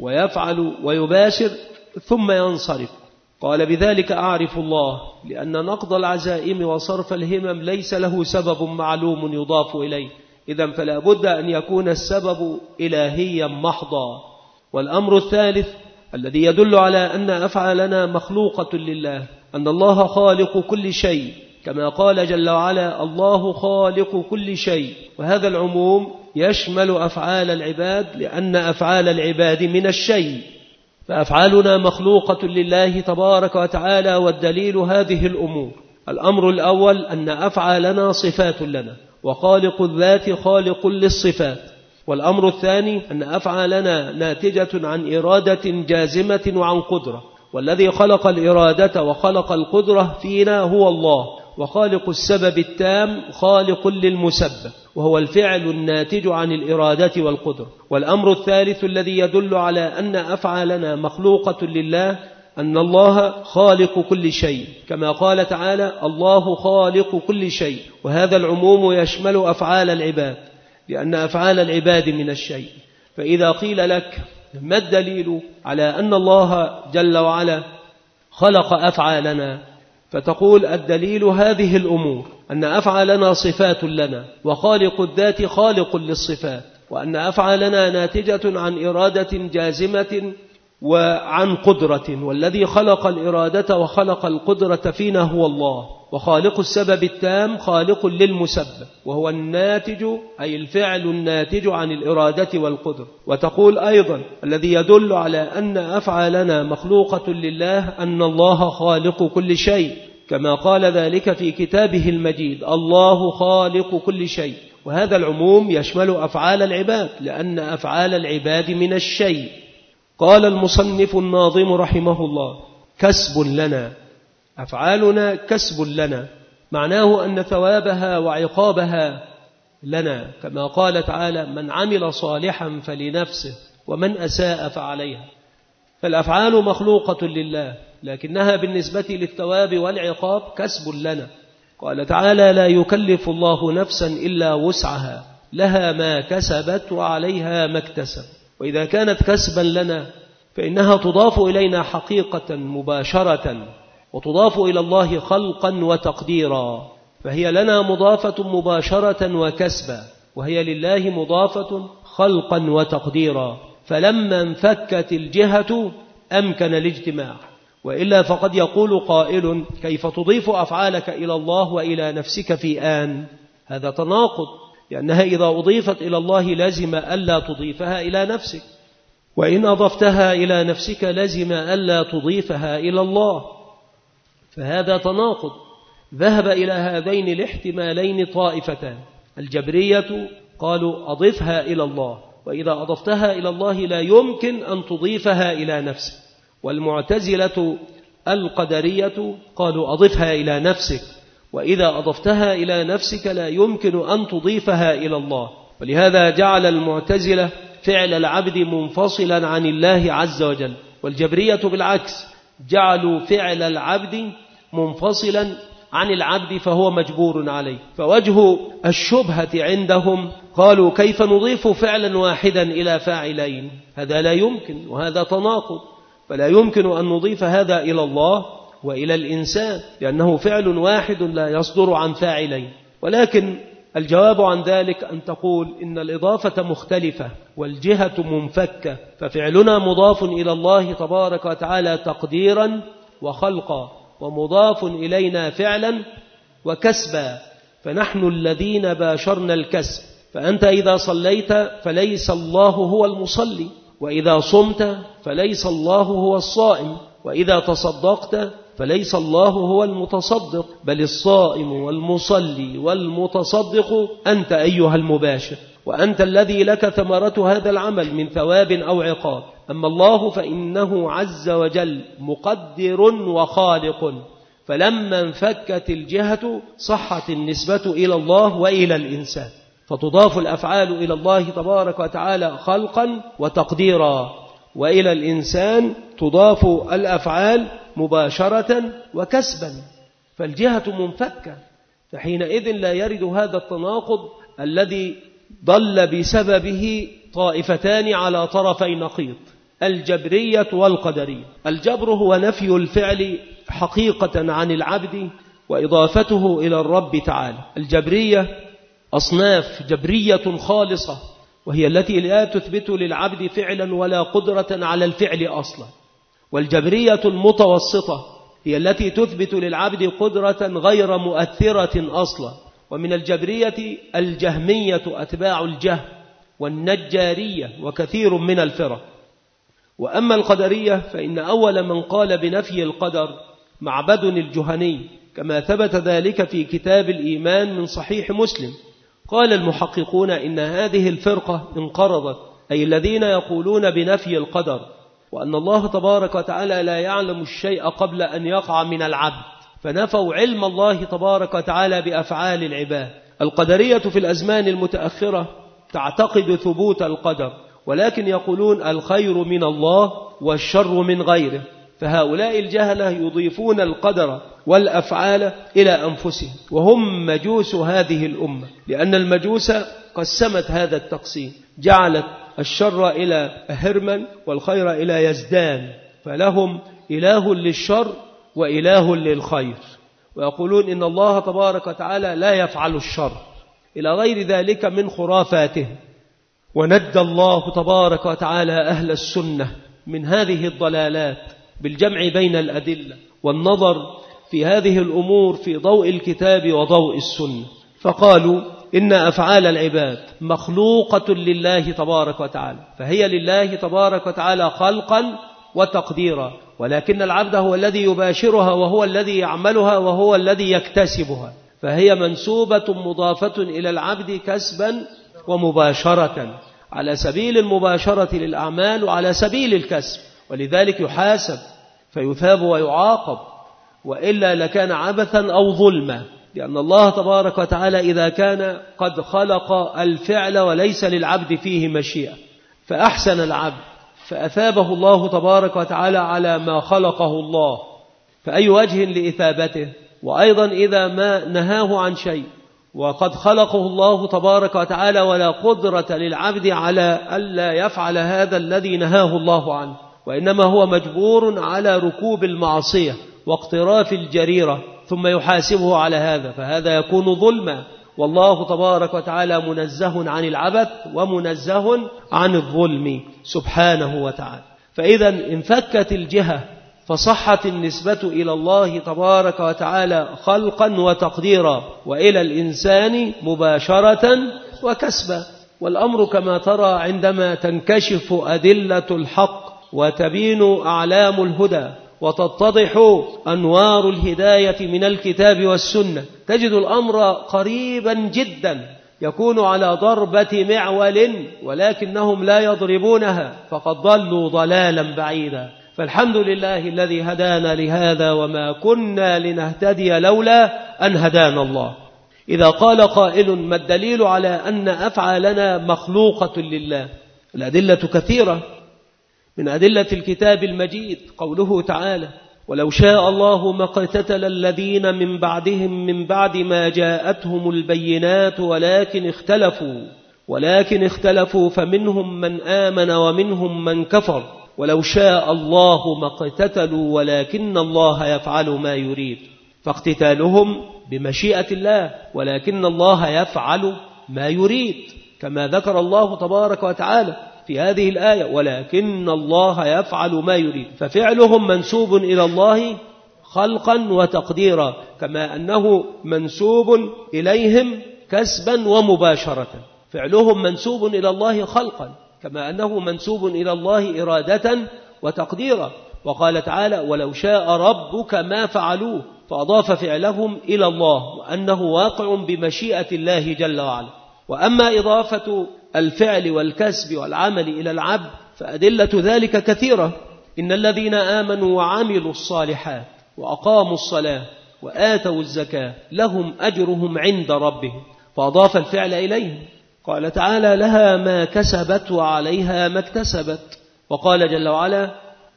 A: ويفعل ويباشر ثم ينصرف. قال: بذلك أعرف الله، لأن نقض العزائم وصرف الهمم ليس له سبب معلوم يضاف إليه، إذن فلا بد أن يكون السبب إلهيا محضا. والأمر الثالث الذي يدل على أن أفعالنا مخلوقة لله أن الله خالق كل شيء، كما قال جل وعلا: الله خالق كل شيء. وهذا العموم يشمل أفعال العباد، لأن أفعال العباد من الشيء، فأفعالنا مخلوقة لله تبارك وتعالى. والدليل هذه الأمور: الأمر الأول أن أفعالنا صفات لنا، وخالق الذات خالق للصفات. والأمر الثاني أن أفعالنا ناتجة عن إرادة جازمة وعن قدرة، والذي خلق الإرادة وخلق القدرة فينا هو الله، وخالق السبب التام خالق للمسبب، وهو الفعل الناتج عن الإرادة والقدرة. والأمر الثالث الذي يدل على أن أفعالنا مخلوقة لله أن الله خالق كل شيء، كما قال تعالى: الله خالق كل شيء. وهذا العموم يشمل أفعال العباد، لأن أفعال العباد من الشيء. فإذا قيل لك: ما الدليل على أن الله جل وعلا خلق أفعالنا؟ فتقول: الدليل هذه الأمور: أن أفعالنا صفات لنا، وخالق الذات خالق للصفات، وأن أفعالنا ناتجة عن إرادة جازمة وعن قدرة، والذي خلق الإرادة وخلق القدرة فينا هو الله، وخالق السبب التام خالق للمسبب، وهو الناتج أي الفعل الناتج عن الإرادة والقدرة. وتقول أيضا: الذي يدل على أن أفعالنا مخلوقة لله أن الله خالق كل شيء، كما قال ذلك في كتابه المجيد: الله خالق كل شيء. وهذا العموم يشمل أفعال العباد، لأن أفعال العباد من الشيء. قال المصنف الناظم رحمه الله: كسب لنا، أفعالنا كسب لنا، معناه أن ثوابها وعقابها لنا، كما قال تعالى: من عمل صالحا فلنفسه ومن أساء فعليها. فالأفعال مخلوقة لله، لكنها بالنسبة للثواب والعقاب كسب لنا. قال تعالى: لا يكلف الله نفسا إلا وسعها، لها ما كسبت وعليها ما اكتسب. وإذا كانت كسبا لنا فإنها تضاف إلينا حقيقة مباشرة، وتضاف إلى الله خلقا وتقديرا، فهي لنا مضافة مباشرة وكسبا، وهي لله مضافة خلقا وتقديرا. فلما انفكت الجهة أمكن الاجتماع، وإلا فقد يقول قائل: كيف تضيف أفعالك إلى الله وإلى نفسك في آن؟ هذا تناقض، لأنها إذا أضيفت إلى الله لازم ألا تضيفها إلى نفسك، وإن أضفتها إلى نفسك لازم ألا تضيفها إلى الله، فهذا تناقض. ذهب إلى هذين الاحتمالين طائفتان: الجبرية قالوا أضفها إلى الله، وإذا أضفتها إلى الله لا يمكن أن تضيفها إلى نفسك، والمعتزلة القدرية قالوا أضفها إلى نفسك، وإذا أضفتها إلى نفسك لا يمكن أن تضيفها إلى الله. ولهذا جعل المعتزلة فعل العبد منفصلا عن الله عز وجل، والجبرية بالعكس جعلوا فعل العبد منفصلا عن العبد فهو مجبور عليه. فوجه الشبهة عندهم قالوا: كيف نضيف فعلا واحدا إلى فاعلين؟ هذا لا يمكن، وهذا تناقض. فلا يمكن أن نضيف هذا إلى الله وإلى الإنسان، لأنه فعل واحد لا يصدر عن فاعلين. ولكن الجواب عن ذلك أن تقول إن الإضافة مختلفة والجهة منفكة، ففعلنا مضاف إلى الله تبارك وتعالى تقديرا وخلقا، ومضاف إلينا فعلا وكسبا، فنحن الذين باشرنا الكسب. فأنت إذا صليت فليس الله هو المصلي، وإذا صمت فليس الله هو الصائم، وإذا تصدقت فليس الله هو المتصدق، بل الصائم والمصلي والمتصدق أنت أيها المباشر، وأنت الذي لك ثمرة هذا العمل من ثواب أو عقاب. أما الله فإنه عز وجل مقدر وخالق، فلما انفكت الجهة صحت النسبة إلى الله وإلى الإنسان، فتضاف الأفعال إلى الله تبارك وتعالى خلقا وتقديرا، وإلى الإنسان تضاف الأفعال مباشرة وكسبا، فالجهة منفكة. فحينئذ لا يرد هذا التناقض الذي ضل بسببه طائفتان على طرفي نقيض: الجبرية والقدرية. الجبر هو نفي الفعل حقيقة عن العبد وإضافته إلى الرب تعالى. الجبرية أصناف: جبرية خالصة، وهي التي لا تثبت للعبد فعلا ولا قدرة على الفعل أصلا. والجبرية المتوسطة هي التي تثبت للعبد قدرة غير مؤثرة أصلا. ومن الجبرية الجهمية أتباع الجهم، والنجارية، وكثير من الفرق. وأما القدرية فإن أول من قال بنفي القدر معبد الجهني، كما ثبت ذلك في كتاب الإيمان من صحيح مسلم. قال المحققون إن هذه الفرقة انقرضت، أي الذين يقولون بنفي القدر، وأن الله تبارك وتعالى لا يعلم الشيء قبل أن يقع من العبد، فنفوا علم الله تبارك وتعالى بأفعال العباد. القدرية في الأزمان المتأخرة تعتقد ثبوت القدر، ولكن يقولون الخير من الله والشر من غيره. فهؤلاء الجهلة يضيفون القدر والأفعال إلى أنفسهم، وهم مجوس هذه الأمة، لأن المجوس قسمت هذا التقسيم، جعلت الشر إلى هرما والخير إلى يزدان، فلهم إله للشر وإله للخير، ويقولون إن الله تبارك وتعالى لا يفعل الشر، إلى غير ذلك من خرافاته. وندى الله تبارك وتعالى أهل السنة من هذه الضلالات بالجمع بين الأدلة والنظر في هذه الأمور في ضوء الكتاب وضوء السنة، فقالوا إن أفعال العباد مخلوقة لله تبارك وتعالى، فهي لله تبارك وتعالى خلقا وتقديرا، ولكن العبد هو الذي يباشرها وهو الذي يعملها وهو الذي يكتسبها، فهي منسوبة مضافة إلى العبد كسبا ومباشرة، على سبيل المباشرة للأعمال وعلى سبيل الكسب، ولذلك يحاسب فيثاب ويعاقب، وإلا لكان عبثا أو ظلما، لأن الله تبارك وتعالى إذا كان قد خلق الفعل وليس للعبد فيه مشيئة فأحسن العبد فأثابه الله تبارك وتعالى على ما خلقه الله، فأي وجه لإثابته؟ وأيضا إذا ما نهاه عن شيء وقد خلقه الله تبارك وتعالى ولا قدرة للعبد على ألا يفعل هذا الذي نهاه الله عنه، وإنما هو مجبور على ركوب المعصية واقتراف الجريرة ثم يحاسبه على هذا، فهذا يكون ظلما، والله تبارك وتعالى منزه عن العبث ومنزه عن الظلم سبحانه وتعالى. فإذا انفكت الجهة فصحت النسبة إلى الله تبارك وتعالى خلقا وتقديرا، وإلى الإنسان مباشرة وكسبا. والأمر كما ترى عندما تنكشف أدلة الحق وتبين أعلام الهدى وتتضح أنوار الهداية من الكتاب والسنة، تجد الأمر قريبا جدا، يكون على ضربة معول ولكنهم لا يضربونها فقد ضلوا ضلالا بعيدا. فالحمد لله الذي هدانا لهذا وما كنا لنهتدي لولا أن هدانا الله. إذا قال قائل ما الدليل على أن أفعالنا مخلوقة لله؟ الأدلة كثيرة، من أدلة الكتاب المجيد قوله تعالى ولو شاء الله ما اقتتل الذين من بعدهم من بعد ما جاءتهم البينات ولكن اختلفوا ولكن اختلفوا فمنهم من آمن ومنهم من كفر ولو شاء الله ما اقتتلوا ولكن الله يفعل ما يريد. فاقتتالهم بمشيئة الله، ولكن الله يفعل ما يريد، كما ذكر الله تبارك وتعالى في هذه الآية ولكن الله يفعل ما يريد. ففعلهم منسوب إلى الله خلقا وتقديرا، كما أنه منسوب إليهم كسبا ومباشرة. فعلهم منسوب إلى الله خلقا كما أنه منسوب إلى الله إرادة وتقديرا. وقال تعالى ولو شاء ربك ما فعلوه، فأضاف فعلهم إلى الله وأنه واقع بمشيئة الله جل وعلا. وأما إضافة الفعل والكسب والعمل إلى العبد فأدلة ذلك كثيرة. إن الذين آمنوا وعملوا الصالحات وأقاموا الصلاة وآتوا الزكاة لهم أجرهم عند ربهم، فأضاف الفعل إليهم. قال تعالى لها ما كسبت وعليها ما اكتسبت. وقال جل وعلا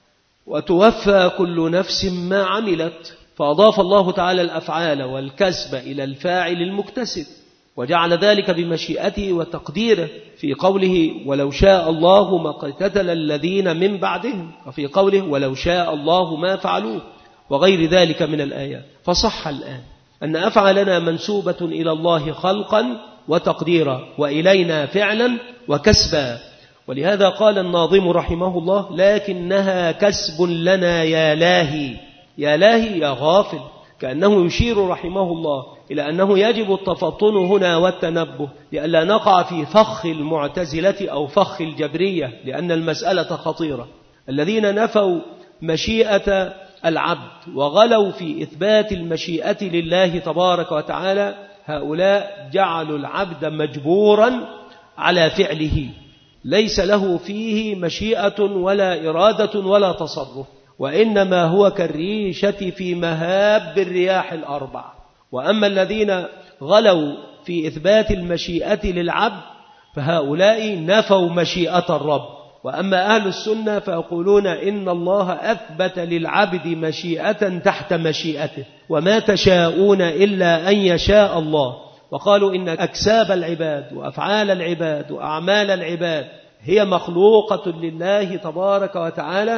A: وتوفى كل نفس ما عملت، فأضاف الله تعالى الأفعال والكسب إلى الفاعل المكتسب، وجعل ذلك بمشيئته وتقديره في قوله ولو شاء الله ما اقتتل الذين من بعدهم، وفي قوله ولو شاء الله ما فعلوه، وغير ذلك من الآيات. فصح الآن أن أفعالنا منسوبة إلى الله خلقا وتقديرا وإلينا فعلا وكسبا. ولهذا قال الناظم رحمه الله لكنها كسب لنا يا لاهي، يا لاهي يا غافل، كأنه يشير رحمه الله إلى أنه يجب التفطن هنا والتنبه لئلا نقع في فخ المعتزلة أو فخ الجبرية، لأن المسألة خطيرة. الذين نفوا مشيئة العبد وغلوا في إثبات المشيئة لله تبارك وتعالى، هؤلاء جعلوا العبد مجبورا على فعله، ليس له فيه مشيئة ولا إرادة ولا تصرف، وإنما هو كالريشة في مهاب الرياح الأربع. وأما الذين غلوا في إثبات المشيئة للعبد فهؤلاء نفوا مشيئة الرب. وأما أهل السنة فيقولون إن الله أثبت للعبد مشيئة تحت مشيئته، وما تشاءون إلا أن يشاء الله. وقالوا إن أكساب العباد وأفعال العباد وأعمال العباد هي مخلوقة لله تبارك وتعالى،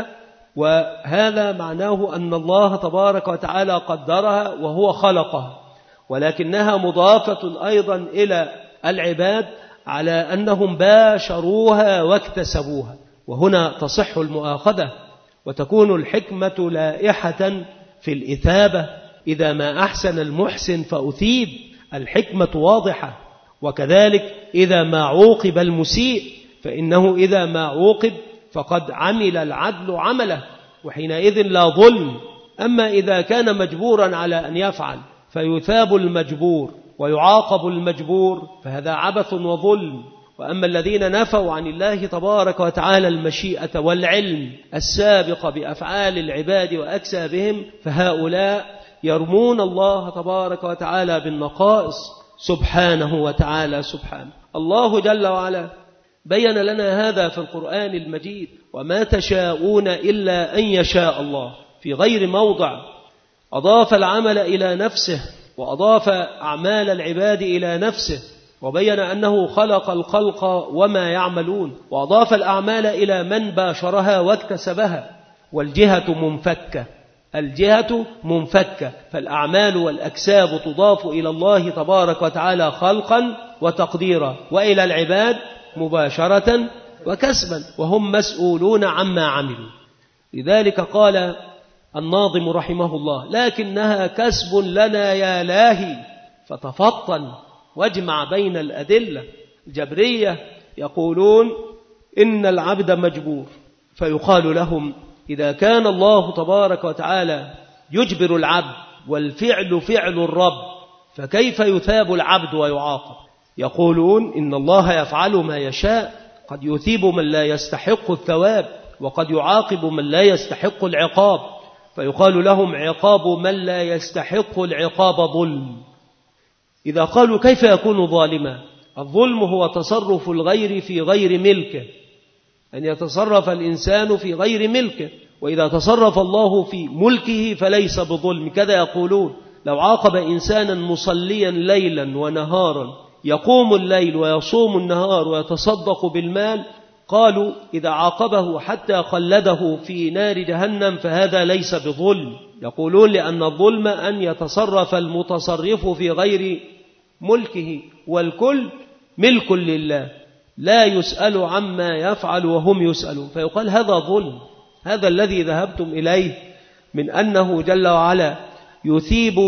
A: وهذا معناه أن الله تبارك وتعالى قدرها وهو خلقها، ولكنها مضافة أيضا إلى العباد على أنهم باشروها واكتسبوها. وهنا تصح المؤاخذة وتكون الحكمة لائحة في الإثابة. إذا ما أحسن المحسن فأثيب، الحكمة واضحة. وكذلك إذا ما عوقب المسيء فإنه إذا ما عوقب فقد عمل العدل عمله، وحينئذ لا ظلم. أما إذا كان مجبورا على أن يفعل فيثاب المجبور ويعاقب المجبور فهذا عبث وظلم. وأما الذين نفوا عن الله تبارك وتعالى المشيئة والعلم السابق بأفعال العباد وأكسابهم فهؤلاء يرمون الله تبارك وتعالى بالنقائص سبحانه وتعالى. سبحانه الله جل وعلا بين لنا هذا في القرآن المجيد: وما تشاءون إلا أن يشاء الله. في غير موضع أضاف العمل إلى نفسه وأضاف أعمال العباد إلى نفسه، وبين أنه خلق الخلق وما يعملون، وأضاف الأعمال إلى من باشرها واكتسبها. والجهة منفكة، الجهة منفكة، فالأعمال والأكساب تضاف إلى الله تبارك وتعالى خلقا وتقديرا، وإلى العباد مباشرة وكسبا، وهم مسؤولون عما عملوا. لذلك قال الناظم رحمه الله: لكنها كسب لنا يا لاهي فتفطن واجمع بين الأدلة. الجبرية يقولون إن العبد مجبور، فيقال لهم: إذا كان الله تبارك وتعالى يجبر العبد والفعل فعل الرب فكيف يثاب العبد ويعاقب؟ يقولون إن الله يفعل ما يشاء، قد يثيب من لا يستحق الثواب وقد يعاقب من لا يستحق العقاب، فيقال لهم: عقاب من لا يستحق العقاب ظلم. إذا قالوا كيف يكون ظالما؟ الظلم هو تصرف الغير في غير ملكه، أن يتصرف الإنسان في غير ملكه، وإذا تصرف الله في ملكه فليس بظلم. كذا يقولون: لو عاقب إنسانا مصليا ليلا ونهارا يقوم الليل ويصوم النهار ويتصدق بالمال، قالوا إذا عاقبه حتى خلده في نار جهنم فهذا ليس بظلم. يقولون لأن الظلم أن يتصرف المتصرف في غير ملكه، والكل ملك لله لا يسأل عما يفعل وهم يسألون، فيقال هذا ظلم. هذا الذي ذهبتم إليه من أنه جل وعلا يثيب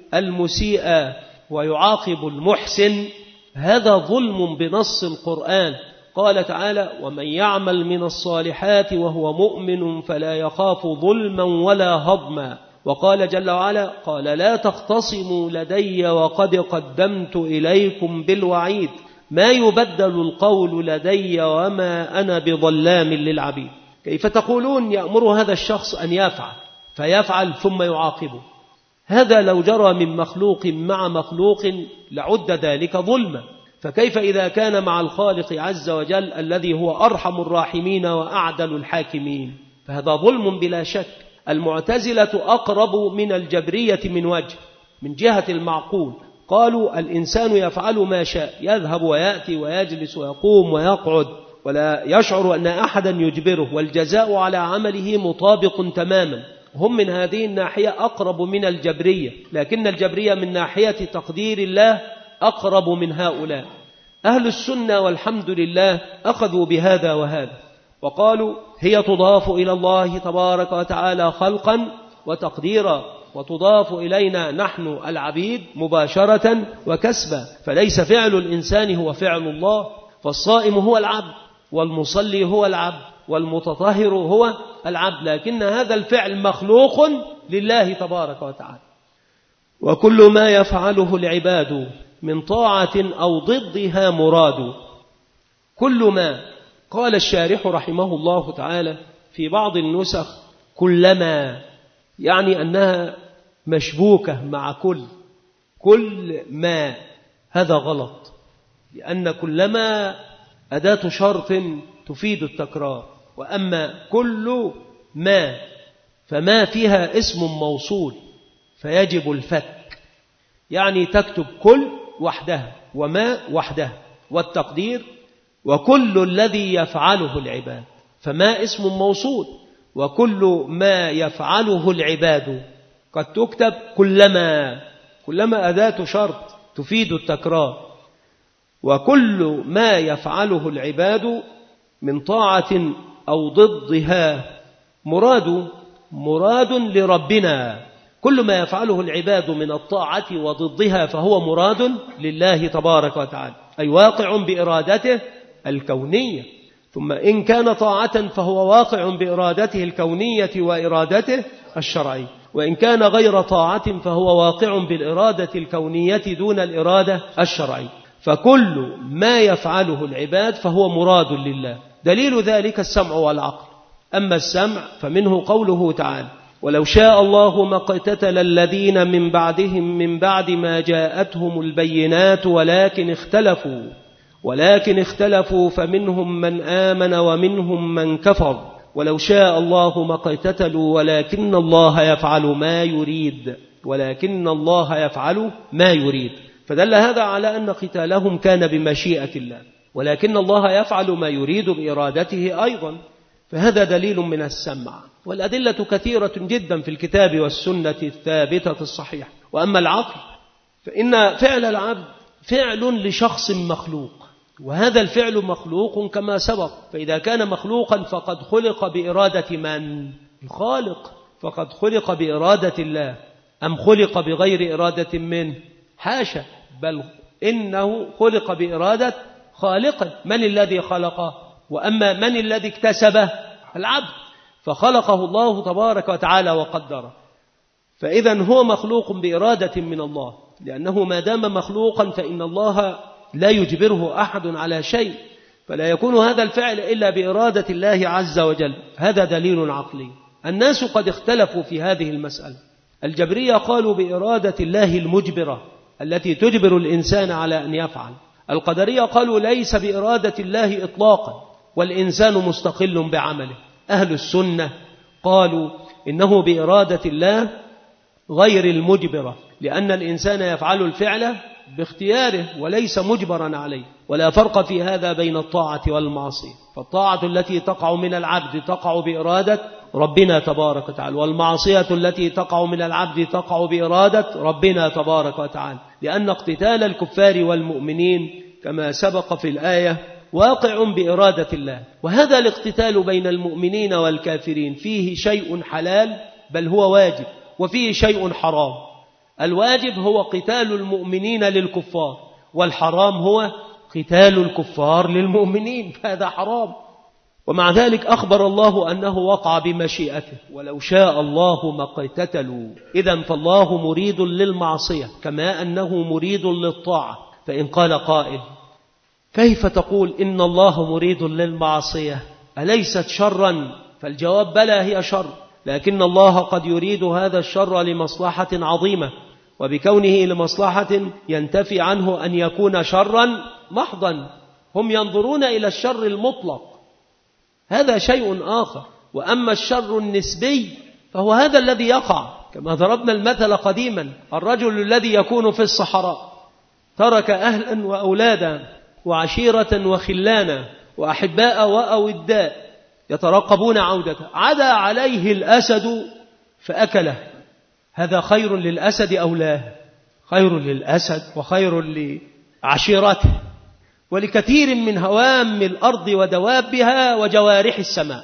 A: المسيء ويعاقب المحسن، هذا ظلم بنص القرآن. قال تعالى: ومن يعمل من الصالحات وهو مؤمن فلا يخاف ظلما ولا هضما. وقال جل وعلا: قال لا تختصموا لدي وقد قدمت إليكم بالوعيد ما يبدل القول لدي وما أنا بظلام للعبيد. كيف تقولون يأمر هذا الشخص أن يفعل فيفعل ثم يعاقبه؟ هذا لو جرى من مخلوق مع مخلوق لعد ذلك ظلما، فكيف إذا كان مع الخالق عز وجل الذي هو أرحم الراحمين وأعدل الحاكمين؟ فهذا ظلم بلا شك. المعتزلة أقرب من الجبرية من وجه، من جهة المعقول. قالوا الإنسان يفعل ما شاء، يذهب ويأتي ويجلس ويقوم ويقعد ولا يشعر أن أحدا يجبره، والجزاء على عمله مطابق تماما. هم من هذه الناحية أقرب من الجبرية، لكن الجبرية من ناحية تقدير الله أقرب من هؤلاء. أهل السنة والحمد لله أخذوا بهذا وهذا، وقالوا هي تضاف إلى الله تبارك وتعالى خلقا وتقديرا، وتضاف إلينا نحن العبيد مباشرة وكسبا، فليس فعل الإنسان هو فعل الله. فالصائم هو العبد، والمصلي هو العبد، والمتطهر هو العبد، لكن هذا الفعل مخلوق لله تبارك وتعالى. وكل ما يفعله العباد من طاعة أو ضدها مراد. كل ما، قال الشارح رحمه الله تعالى في بعض النسخ كلما، يعني أنها مشبوكة مع كل، كل ما، هذا غلط، لأن كلما أداة شرط تفيد التكرار، وأما كل ما فما فيها اسم موصول فيجب الفك، يعني تكتب كل وحدها وما وحدها، والتقدير وكل الذي يفعله العباد، فما اسم موصول، وكل ما يفعله العباد قد تكتب كلما، كلما أداة شرط تفيد التكرار. وكل ما يفعله العباد من طاعة أو ضدها مراد، مراد لربنا. كل ما يفعله العباد من الطاعة وضدها فهو مراد لله تبارك وتعالى، أي واقع بإرادته الكونية. ثم إن كان طاعة فهو واقع بإرادته الكونية وإرادته الشرعية، وإن كان غير طاعة فهو واقع بالإرادة الكونية دون الإرادة الشرعية. فكل ما يفعله العباد فهو مراد لله، دليل ذلك السمع والعقل. أما السمع فمنه قوله تعالى: ولو شاء الله ما اقتتل الذين من بعدهم من بعد ما جاءتهم البينات ولكن اختلفوا ولكن اختلفوا فمنهم من آمن ومنهم من كفر ولو شاء الله ما اقتتلوا ولكن الله يفعل ما يريد ولكن الله يفعل ما يريد. فدل هذا على أن قتالهم كان بمشيئة الله، ولكن الله يفعل ما يريد بإرادته أيضا. فهذا دليل من السمع، والأدلة كثيرة جدا في الكتاب والسنة الثابتة الصحيحة. وأما العقل فإن فعل العبد فعل لشخص مخلوق، وهذا الفعل مخلوق كما سبق. فإذا كان مخلوقا فقد خلق بإرادة من؟ الخالق. فقد خلق بإرادة الله أم خلق بغير إرادة منه؟ حاشا، بل إنه خلق بإرادة خالقه. من الذي خلقه؟ وأما من الذي اكتسبه؟ العبد. فخلقه الله تبارك وتعالى وقدره. فإذا هو مخلوق بإرادة من الله، لأنه ما دام مخلوقا فإن الله لا يجبره أحد على شيء، فلا يكون هذا الفعل إلا بإرادة الله عز وجل. هذا دليل عقلي. الناس قد اختلفوا في هذه المسألة. الجبرية قالوا بإرادة الله المجبرة التي تجبر الإنسان على أن يفعل. القدرية قالوا ليس بإرادة الله إطلاقا، والإنسان مستقل بعمله. أهل السنة قالوا إنه بإرادة الله غير المجبرة، لأن الإنسان يفعل الفعل باختياره وليس مجبرا عليه. ولا فرق في هذا بين الطاعة والمعصية، فالطاعة التي تقع من العبد تقع بإرادة ربنا تبارك وتعالى، والمعصية التي تقع من العبد تقع بإرادة ربنا تبارك وتعالى، لأن اقتتال الكفار والمؤمنين كما سبق في الآية واقع بإرادة الله. وهذا الاقتتال بين المؤمنين والكافرين فيه شيء حلال بل هو واجب، وفيه شيء حرام. الواجب هو قتال المؤمنين للكفار، والحرام هو قتال الكفار للمؤمنين، فهذا حرام. ومع ذلك أخبر الله أنه وقع بمشيئته، ولو شاء الله ما اقتتلوا. إذن فالله مريد للمعصية كما أنه مريد للطاعة. فإن قال قائل: كيف تقول إن الله مريد للمعصية؟ أليست شرا؟ فالجواب: بلى، هي شر، لكن الله قد يريد هذا الشر لمصلحة عظيمة، وبكونه لمصلحة ينتفي عنه أن يكون شرا محضا. هم ينظرون إلى الشر المطلق، هذا شيء آخر. وأما الشر النسبي فهو هذا الذي يقع، كما ضربنا المثل قديما: الرجل الذي يكون في الصحراء ترك أهلا وأولادا وعشيرة وخلانا وأحباء وأوداء يترقبون عودته، عدا عليه الأسد فأكله. هذا خير للأسد أو لا؟ خير للأسد وخير لعشيرته ولكثير من هوام الأرض ودوابها وجوارح السماء.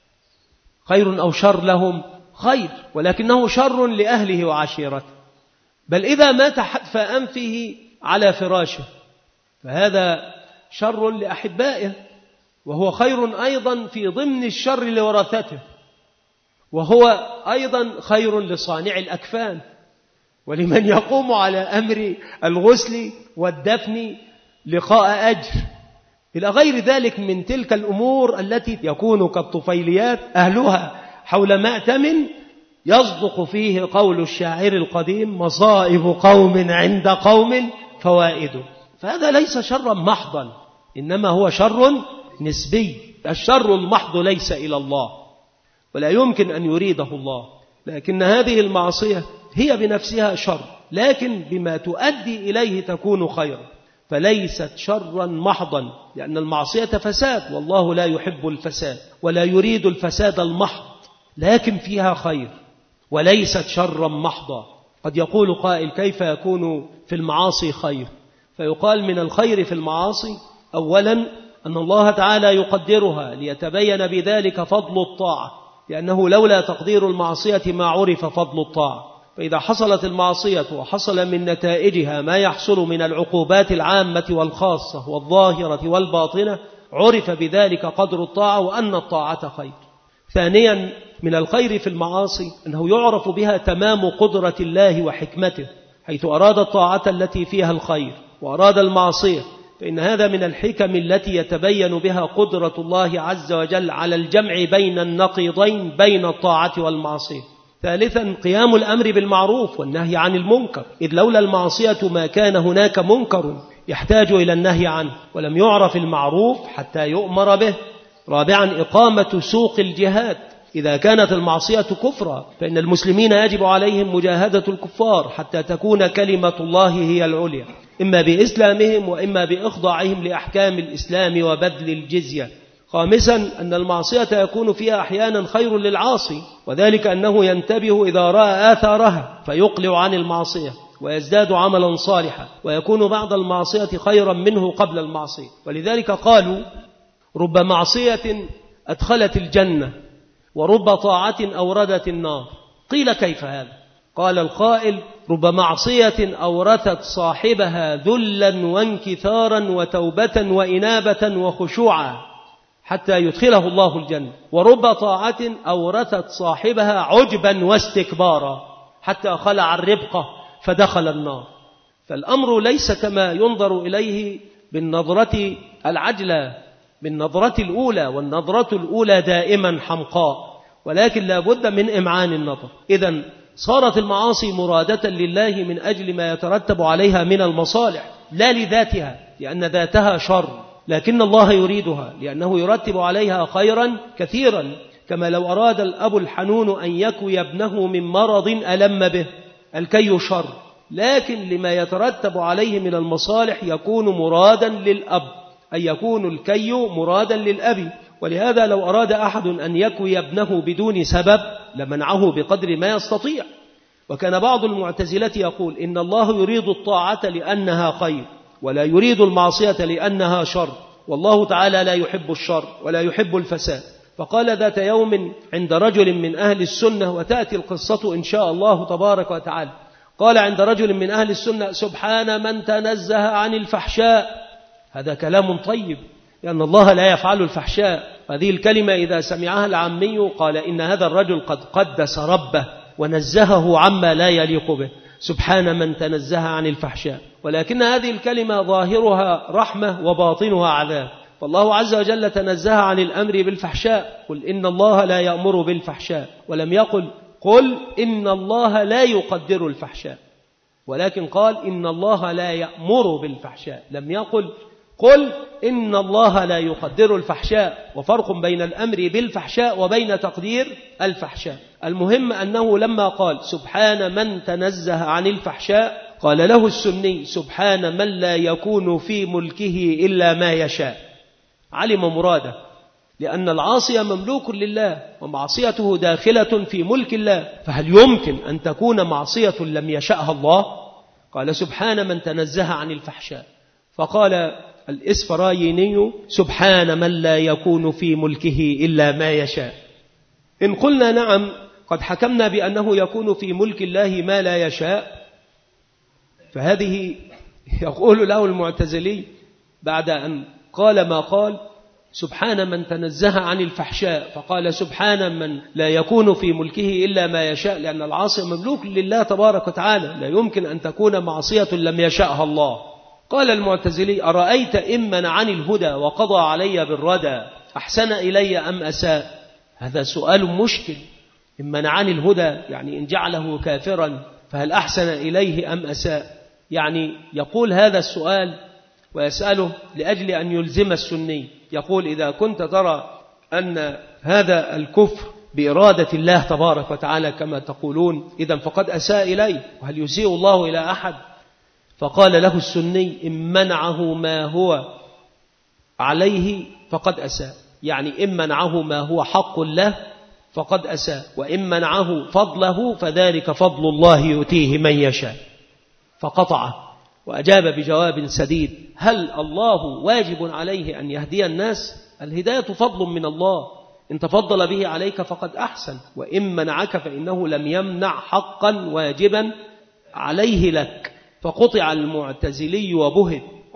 A: خير أو شر لهم؟ خير، ولكنه شر لأهله وعشيرته. بل إذا مات حتف أنفه على فراشه فهذا شر لأحبائه، وهو خير أيضا في ضمن الشر لورثته، وهو أيضا خير لصانع الأكفان ولمن يقوم على أمر الغسل والدفن لقاء أجر، إلى غير ذلك من تلك الأمور التي يكون كالطفيليات أهلها حول مأتم يصدق فيه قول الشاعر القديم: مصائب قوم عند قوم فوائد. فهذا ليس شرا محضا، إنما هو شر نسبي. الشر المحض ليس إلى الله ولا يمكن أن يريده الله، لكن هذه المعصية هي بنفسها شر، لكن بما تؤدي إليه تكون خيرا، فليست شرا محضا، لأن المعصية فساد والله لا يحب الفساد ولا يريد الفساد المحض، لكن فيها خير وليست شرا محضا. قد يقول قائل: كيف يكون في المعاصي خير؟ فيقال: من الخير في المعاصي أولا أن الله تعالى يقدرها ليتبين بذلك فضل الطاعة، لأنه لولا تقدير المعصية ما عرف فضل الطاعة. فإذا حصلت المعصية وحصل من نتائجها ما يحصل من العقوبات العامة والخاصة والظاهرة والباطنة، عرف بذلك قدر الطاعة وأن الطاعة خير. ثانيا من الخير في المعاصي أنه يعرف بها تمام قدرة الله وحكمته، حيث أراد الطاعة التي فيها الخير وأراد المعصية، فإن هذا من الحكم التي يتبين بها قدرة الله عز وجل على الجمع بين النقيضين بين الطاعة والمعصية. ثالثا قيام الأمر بالمعروف والنهي عن المنكر، إذ لولا المعصية ما كان هناك منكر يحتاج إلى النهي عنه، ولم يعرف المعروف حتى يؤمر به. رابعا إقامة سوق الجهاد، إذا كانت المعصية كفرا فإن المسلمين يجب عليهم مجاهدة الكفار حتى تكون كلمة الله هي العليا، إما بإسلامهم وإما بإخضاعهم لأحكام الإسلام وبذل الجزية. خامسا أن المعصية يكون فيها أحيانا خير للعاصي، وذلك أنه ينتبه إذا رأى آثارها فيقلع عن المعصية ويزداد عملا صالحا، ويكون بعد المعصية خيرا منه قبل المعصية. ولذلك قالوا رب معصية أدخلت الجنة ورب طاعة أوردت النار. قيل كيف هذا؟ قال القائل رب معصية أورثت صاحبها ذلا وانكثارا وتوبة وإنابة وخشوعا حتى يدخله الله الجنة، ورب طاعة أورثت صاحبها عجبا واستكبارا حتى خلع الربقة فدخل النار. فالأمر ليس كما ينظر إليه بالنظرة العجلة، بالنظرة الأولى، والنظرة الأولى دائما حمقاء، ولكن لا بد من إمعان النظر. إذن صارت المعاصي مرادة لله من أجل ما يترتب عليها من المصالح، لا لذاتها لأن ذاتها شر، لكن الله يريدها لأنه يرتب عليها خيرا كثيرا. كما لو أراد الأب الحنون أن يكوي ابنه من مرض ألم به، الكي شر، لكن لما يترتب عليه من المصالح يكون مرادا للأب، أي يكون الكي مرادا للأب. ولهذا لو أراد أحد أن يكوي ابنه بدون سبب لمنعه بقدر ما يستطيع. وكان بعض المعتزلة يقول إن الله يريد الطاعة لأنها خير ولا يريد المعصية لأنها شر، والله تعالى لا يحب الشر ولا يحب الفساد. فقال ذات يوم عند رجل من أهل السنة، وتأتي القصة إن شاء الله تبارك وتعالى، قال عند رجل من أهل السنة سبحان من تنزه عن الفحشاء. هذا كلام طيب لأن الله لا يفعل الفحشاء. هذه الكلمة إذا سمعها العامي قال إن هذا الرجل قد قدس ربه ونزهه عما لا يليق به، سبحان من تنزه عن الفحشاء. ولكن هذه الكلمة ظاهرها رحمة وباطنها عذاب، فالله عز وجل تنزه عن الأمر بالفحشاء، قل إن الله لا يأمر بالفحشاء، ولم يقل قل إن الله لا يقدر الفحشاء، ولكن قال إن الله لا يأمر بالفحشاء، لم يقل قل إن الله لا يقدر الفحشاء. وفرق بين الأمر بالفحشاء وبين تقدير الفحشاء. المهم أنه لما قال سبحان من تنزه عن الفحشاء قال له السني سبحان من لا يكون في ملكه إلا ما يشاء. علم مراده، لأن العاصي مملوك لله ومعصيته داخلة في ملك الله، فهل يمكن أن تكون معصية لم يشأها الله؟ قال سبحان من تنزه عن الفحشاء. فقال الإسفرايني سبحان من لا يكون في ملكه إلا ما يشاء. إن قلنا نعم قد حكمنا بأنه يكون في ملك الله ما لا يشاء، فهذه يقول له المعتزلي بعد أن قال ما قال سبحان من تنزه عن الفحشاء، فقال سبحان من لا يكون في ملكه إلا ما يشاء، لأن العاصي مملوك لله تبارك وتعالى، لا يمكن أن تكون معصية لم يشأها الله. قال المعتزلي أرأيت إن منعني الهدى وقضى علي بالردى أحسن إلي أم أساء؟ هذا سؤال مشكل. إن منعني الهدى يعني إن جعله كافرا فهل أحسن إليه أم أساء؟ يعني يقول هذا السؤال ويسأله لأجل أن يلزم السني، يقول إذا كنت ترى أن هذا الكفر بإرادة الله تبارك وتعالى كما تقولون إذن فقد أساء إليه، وهل يسيء الله إلى أحد؟ فقال له السني إن منعه ما هو عليه فقد أساء، يعني إن منعه ما هو حق له فقد أساء، وإن منعه فضله فذلك فضل الله يؤتيه من يشاء. فقطعه وأجاب بجواب سديد: هل الله واجب عليه أن يهدي الناس؟ الهداية فضل من الله، إن تفضل به عليك فقد أحسن، وإن منعك فإنه لم يمنع حقا واجبا عليه لك. فقطع المعتزلي وبهت،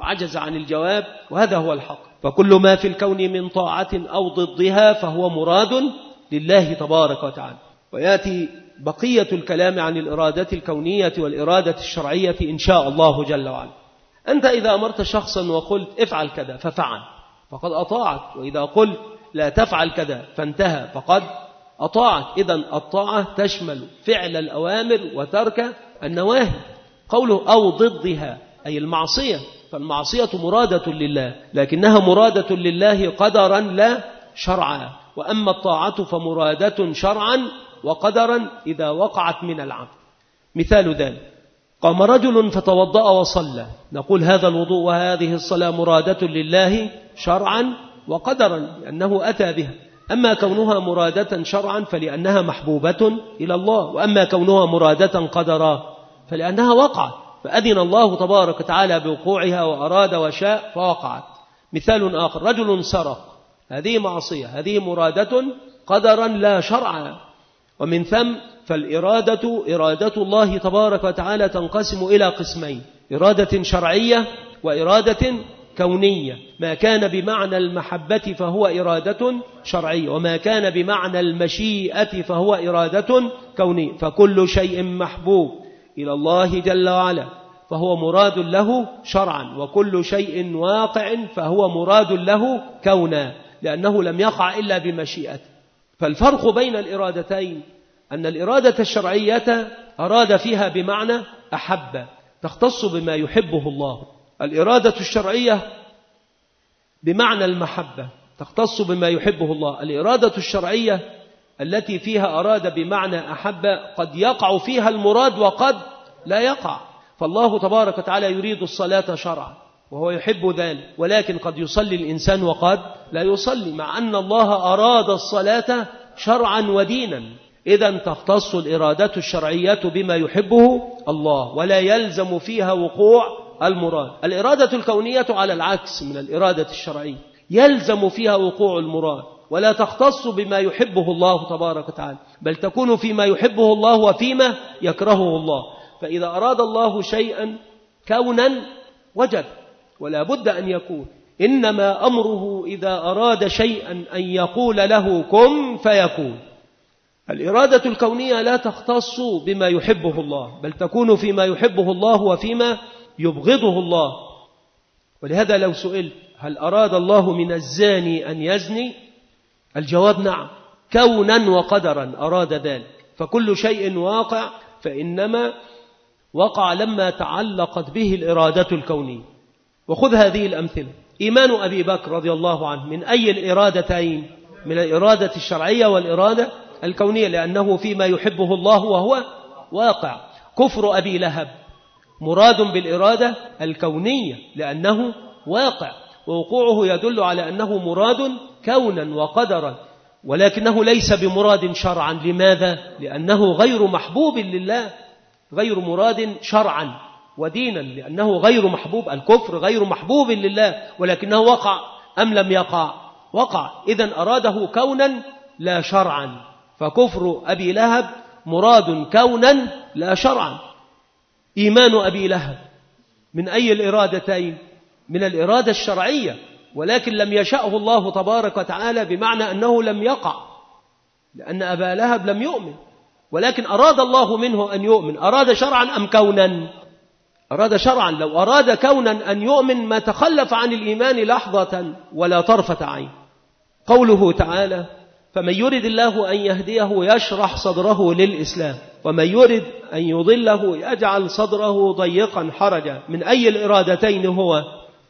A: وعجز عن الجواب، وهذا هو الحق. فكل ما في الكون من طاعة أو ضدها فهو مراد لله تبارك وتعالى. ويأتي بقية الكلام عن الإرادة الكونية والإرادة الشرعية إن شاء الله جل وعلا. أنت إذا أمرت شخصا وقلت افعل كذا ففعل فقد أطاعك، وإذا قلت لا تفعل كذا فانتهى فقد أطاعك. إذن الطاعة تشمل فعل الأوامر وترك النواهي. قوله أو ضدها أي المعصية، فالمعصية مرادة لله، لكنها مرادة لله قدرا لا شرعا. وأما الطاعة فمرادة شرعا وقدرا إذا وقعت من العبد. مثال ذلك: قام رجل فتوضأ وصلى، نقول هذا الوضوء وهذه الصلاة مرادة لله شرعا وقدرا لأنه أتى بها. أما كونها مرادة شرعا فلأنها محبوبة إلى الله، وأما كونها مرادة قدرا فلأنها وقعت، فأذن الله تبارك وتعالى بوقوعها وأراد وشاء فوقعت. مثال آخر: رجل سرق، هذه معصية، هذه مرادة قدرا لا شرعا. ومن ثم فالإرادة إرادة الله تبارك وتعالى تنقسم إلى قسمين: إرادة شرعية وإرادة كونية. ما كان بمعنى المحبة فهو إرادة شرعية، وما كان بمعنى المشيئة فهو إرادة كونية. فكل شيء محبوب إلى الله جل وعلا فهو مراد له شرعا، وكل شيء واقع فهو مراد له كونا، لأنه لم يقع إلا بمشيئته. فالفرق بين الإرادتين أن الإرادة الشرعية أراد فيها بمعنى أحب، تختص بما يحبه الله. الإرادة الشرعية بمعنى المحبة تختص بما يحبه الله. الإرادة الشرعية التي فيها أراد بمعنى أحب قد يقع فيها المراد وقد لا يقع. فالله تبارك وتعالى يريد الصلاة شرعا وهو يحب ذلك، ولكن قد يصلي الإنسان وقد لا يصلي، مع أن الله أراد الصلاة شرعا ودينا. إذن تختص الإرادة الشرعية بما يحبه الله ولا يلزم فيها وقوع المراد. الإرادة الكونية على العكس من الإرادة الشرعية، يلزم فيها وقوع المراد ولا تختص بما يحبه الله تبارك وتعالى، بل تكون فيما يحبه الله وفيما يكرهه الله. فإذا أراد الله شيئا كونا وجد، ولا بد أن يكون. إنما أمره إذا أراد شيئا أن يقول له كن فيكون. الإرادة الكونية لا تختص بما يحبه الله، بل تكون فيما يحبه الله وفيما يبغضه الله. ولهذا لو سئلت هل أراد الله من الزاني أن يزني؟ الجواب نعم، كونا وقدرا أراد ذلك. فكل شيء واقع فإنما وقع لما تعلقت به الإرادة الكونية. وخذ هذه الأمثلة: إيمان أبي بكر رضي الله عنه من أي الإرادتين؟ من الإرادة الشرعية والإرادة الكونية، لأنه فيما يحبه الله وهو واقع. كفر أبي لهب مراد بالإرادة الكونية لأنه واقع، ووقوعه يدل على أنه مراد كونا وقدرا، ولكنه ليس بمراد شرعا. لماذا؟ لأنه غير محبوب لله، غير مراد شرعا ودينا، لأنه غير محبوب. الكفر غير محبوب لله، ولكنه وقع أم لم يقع؟ وقع. إذن أراده كونا لا شرعا. فكفر أبي لهب مراد كونا لا شرعا. إيمان أبي لهب من أي الإرادتين؟ من الإرادة الشرعية، ولكن لم يشأه الله تبارك وتعالى، بمعنى أنه لم يقع، لأن أبا لهب لم يؤمن، ولكن أراد الله منه أن يؤمن. أراد شرعا أم كونا؟ أراد شرعا. لو أراد كونا أن يؤمن ما تخلف عن الإيمان لحظة ولا طرفة عين. قوله تعالى: فمن يرد الله أن يهديه يشرح صدره للإسلام ومن يرد أن يضله يجعل صدره ضيقا حرجا. من أي الإرادتين هو؟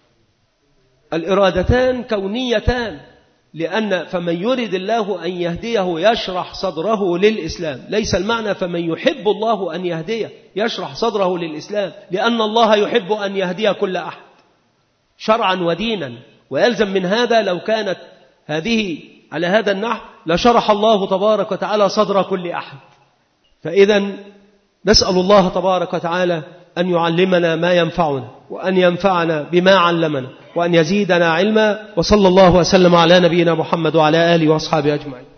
A: الإرادتان كونيتان، لأن فمن يرد الله أن يهديه يشرح صدره للإسلام، ليس المعنى فمن يحب الله أن يهديه يشرح صدره للإسلام، لأن الله يحب أن يهدي كل أحد شرعا ودينا. ويلزم من هذا لو كانت هذه على هذا النحو لشرح الله تبارك وتعالى صدر كل أحد. فإذا نسأل الله تبارك وتعالى أن يعلمنا ما ينفعنا، وأن ينفعنا بما علمنا، وأن يزيدنا علما. وصلى الله وسلم على نبينا محمد وعلى آله وأصحابه أجمعين.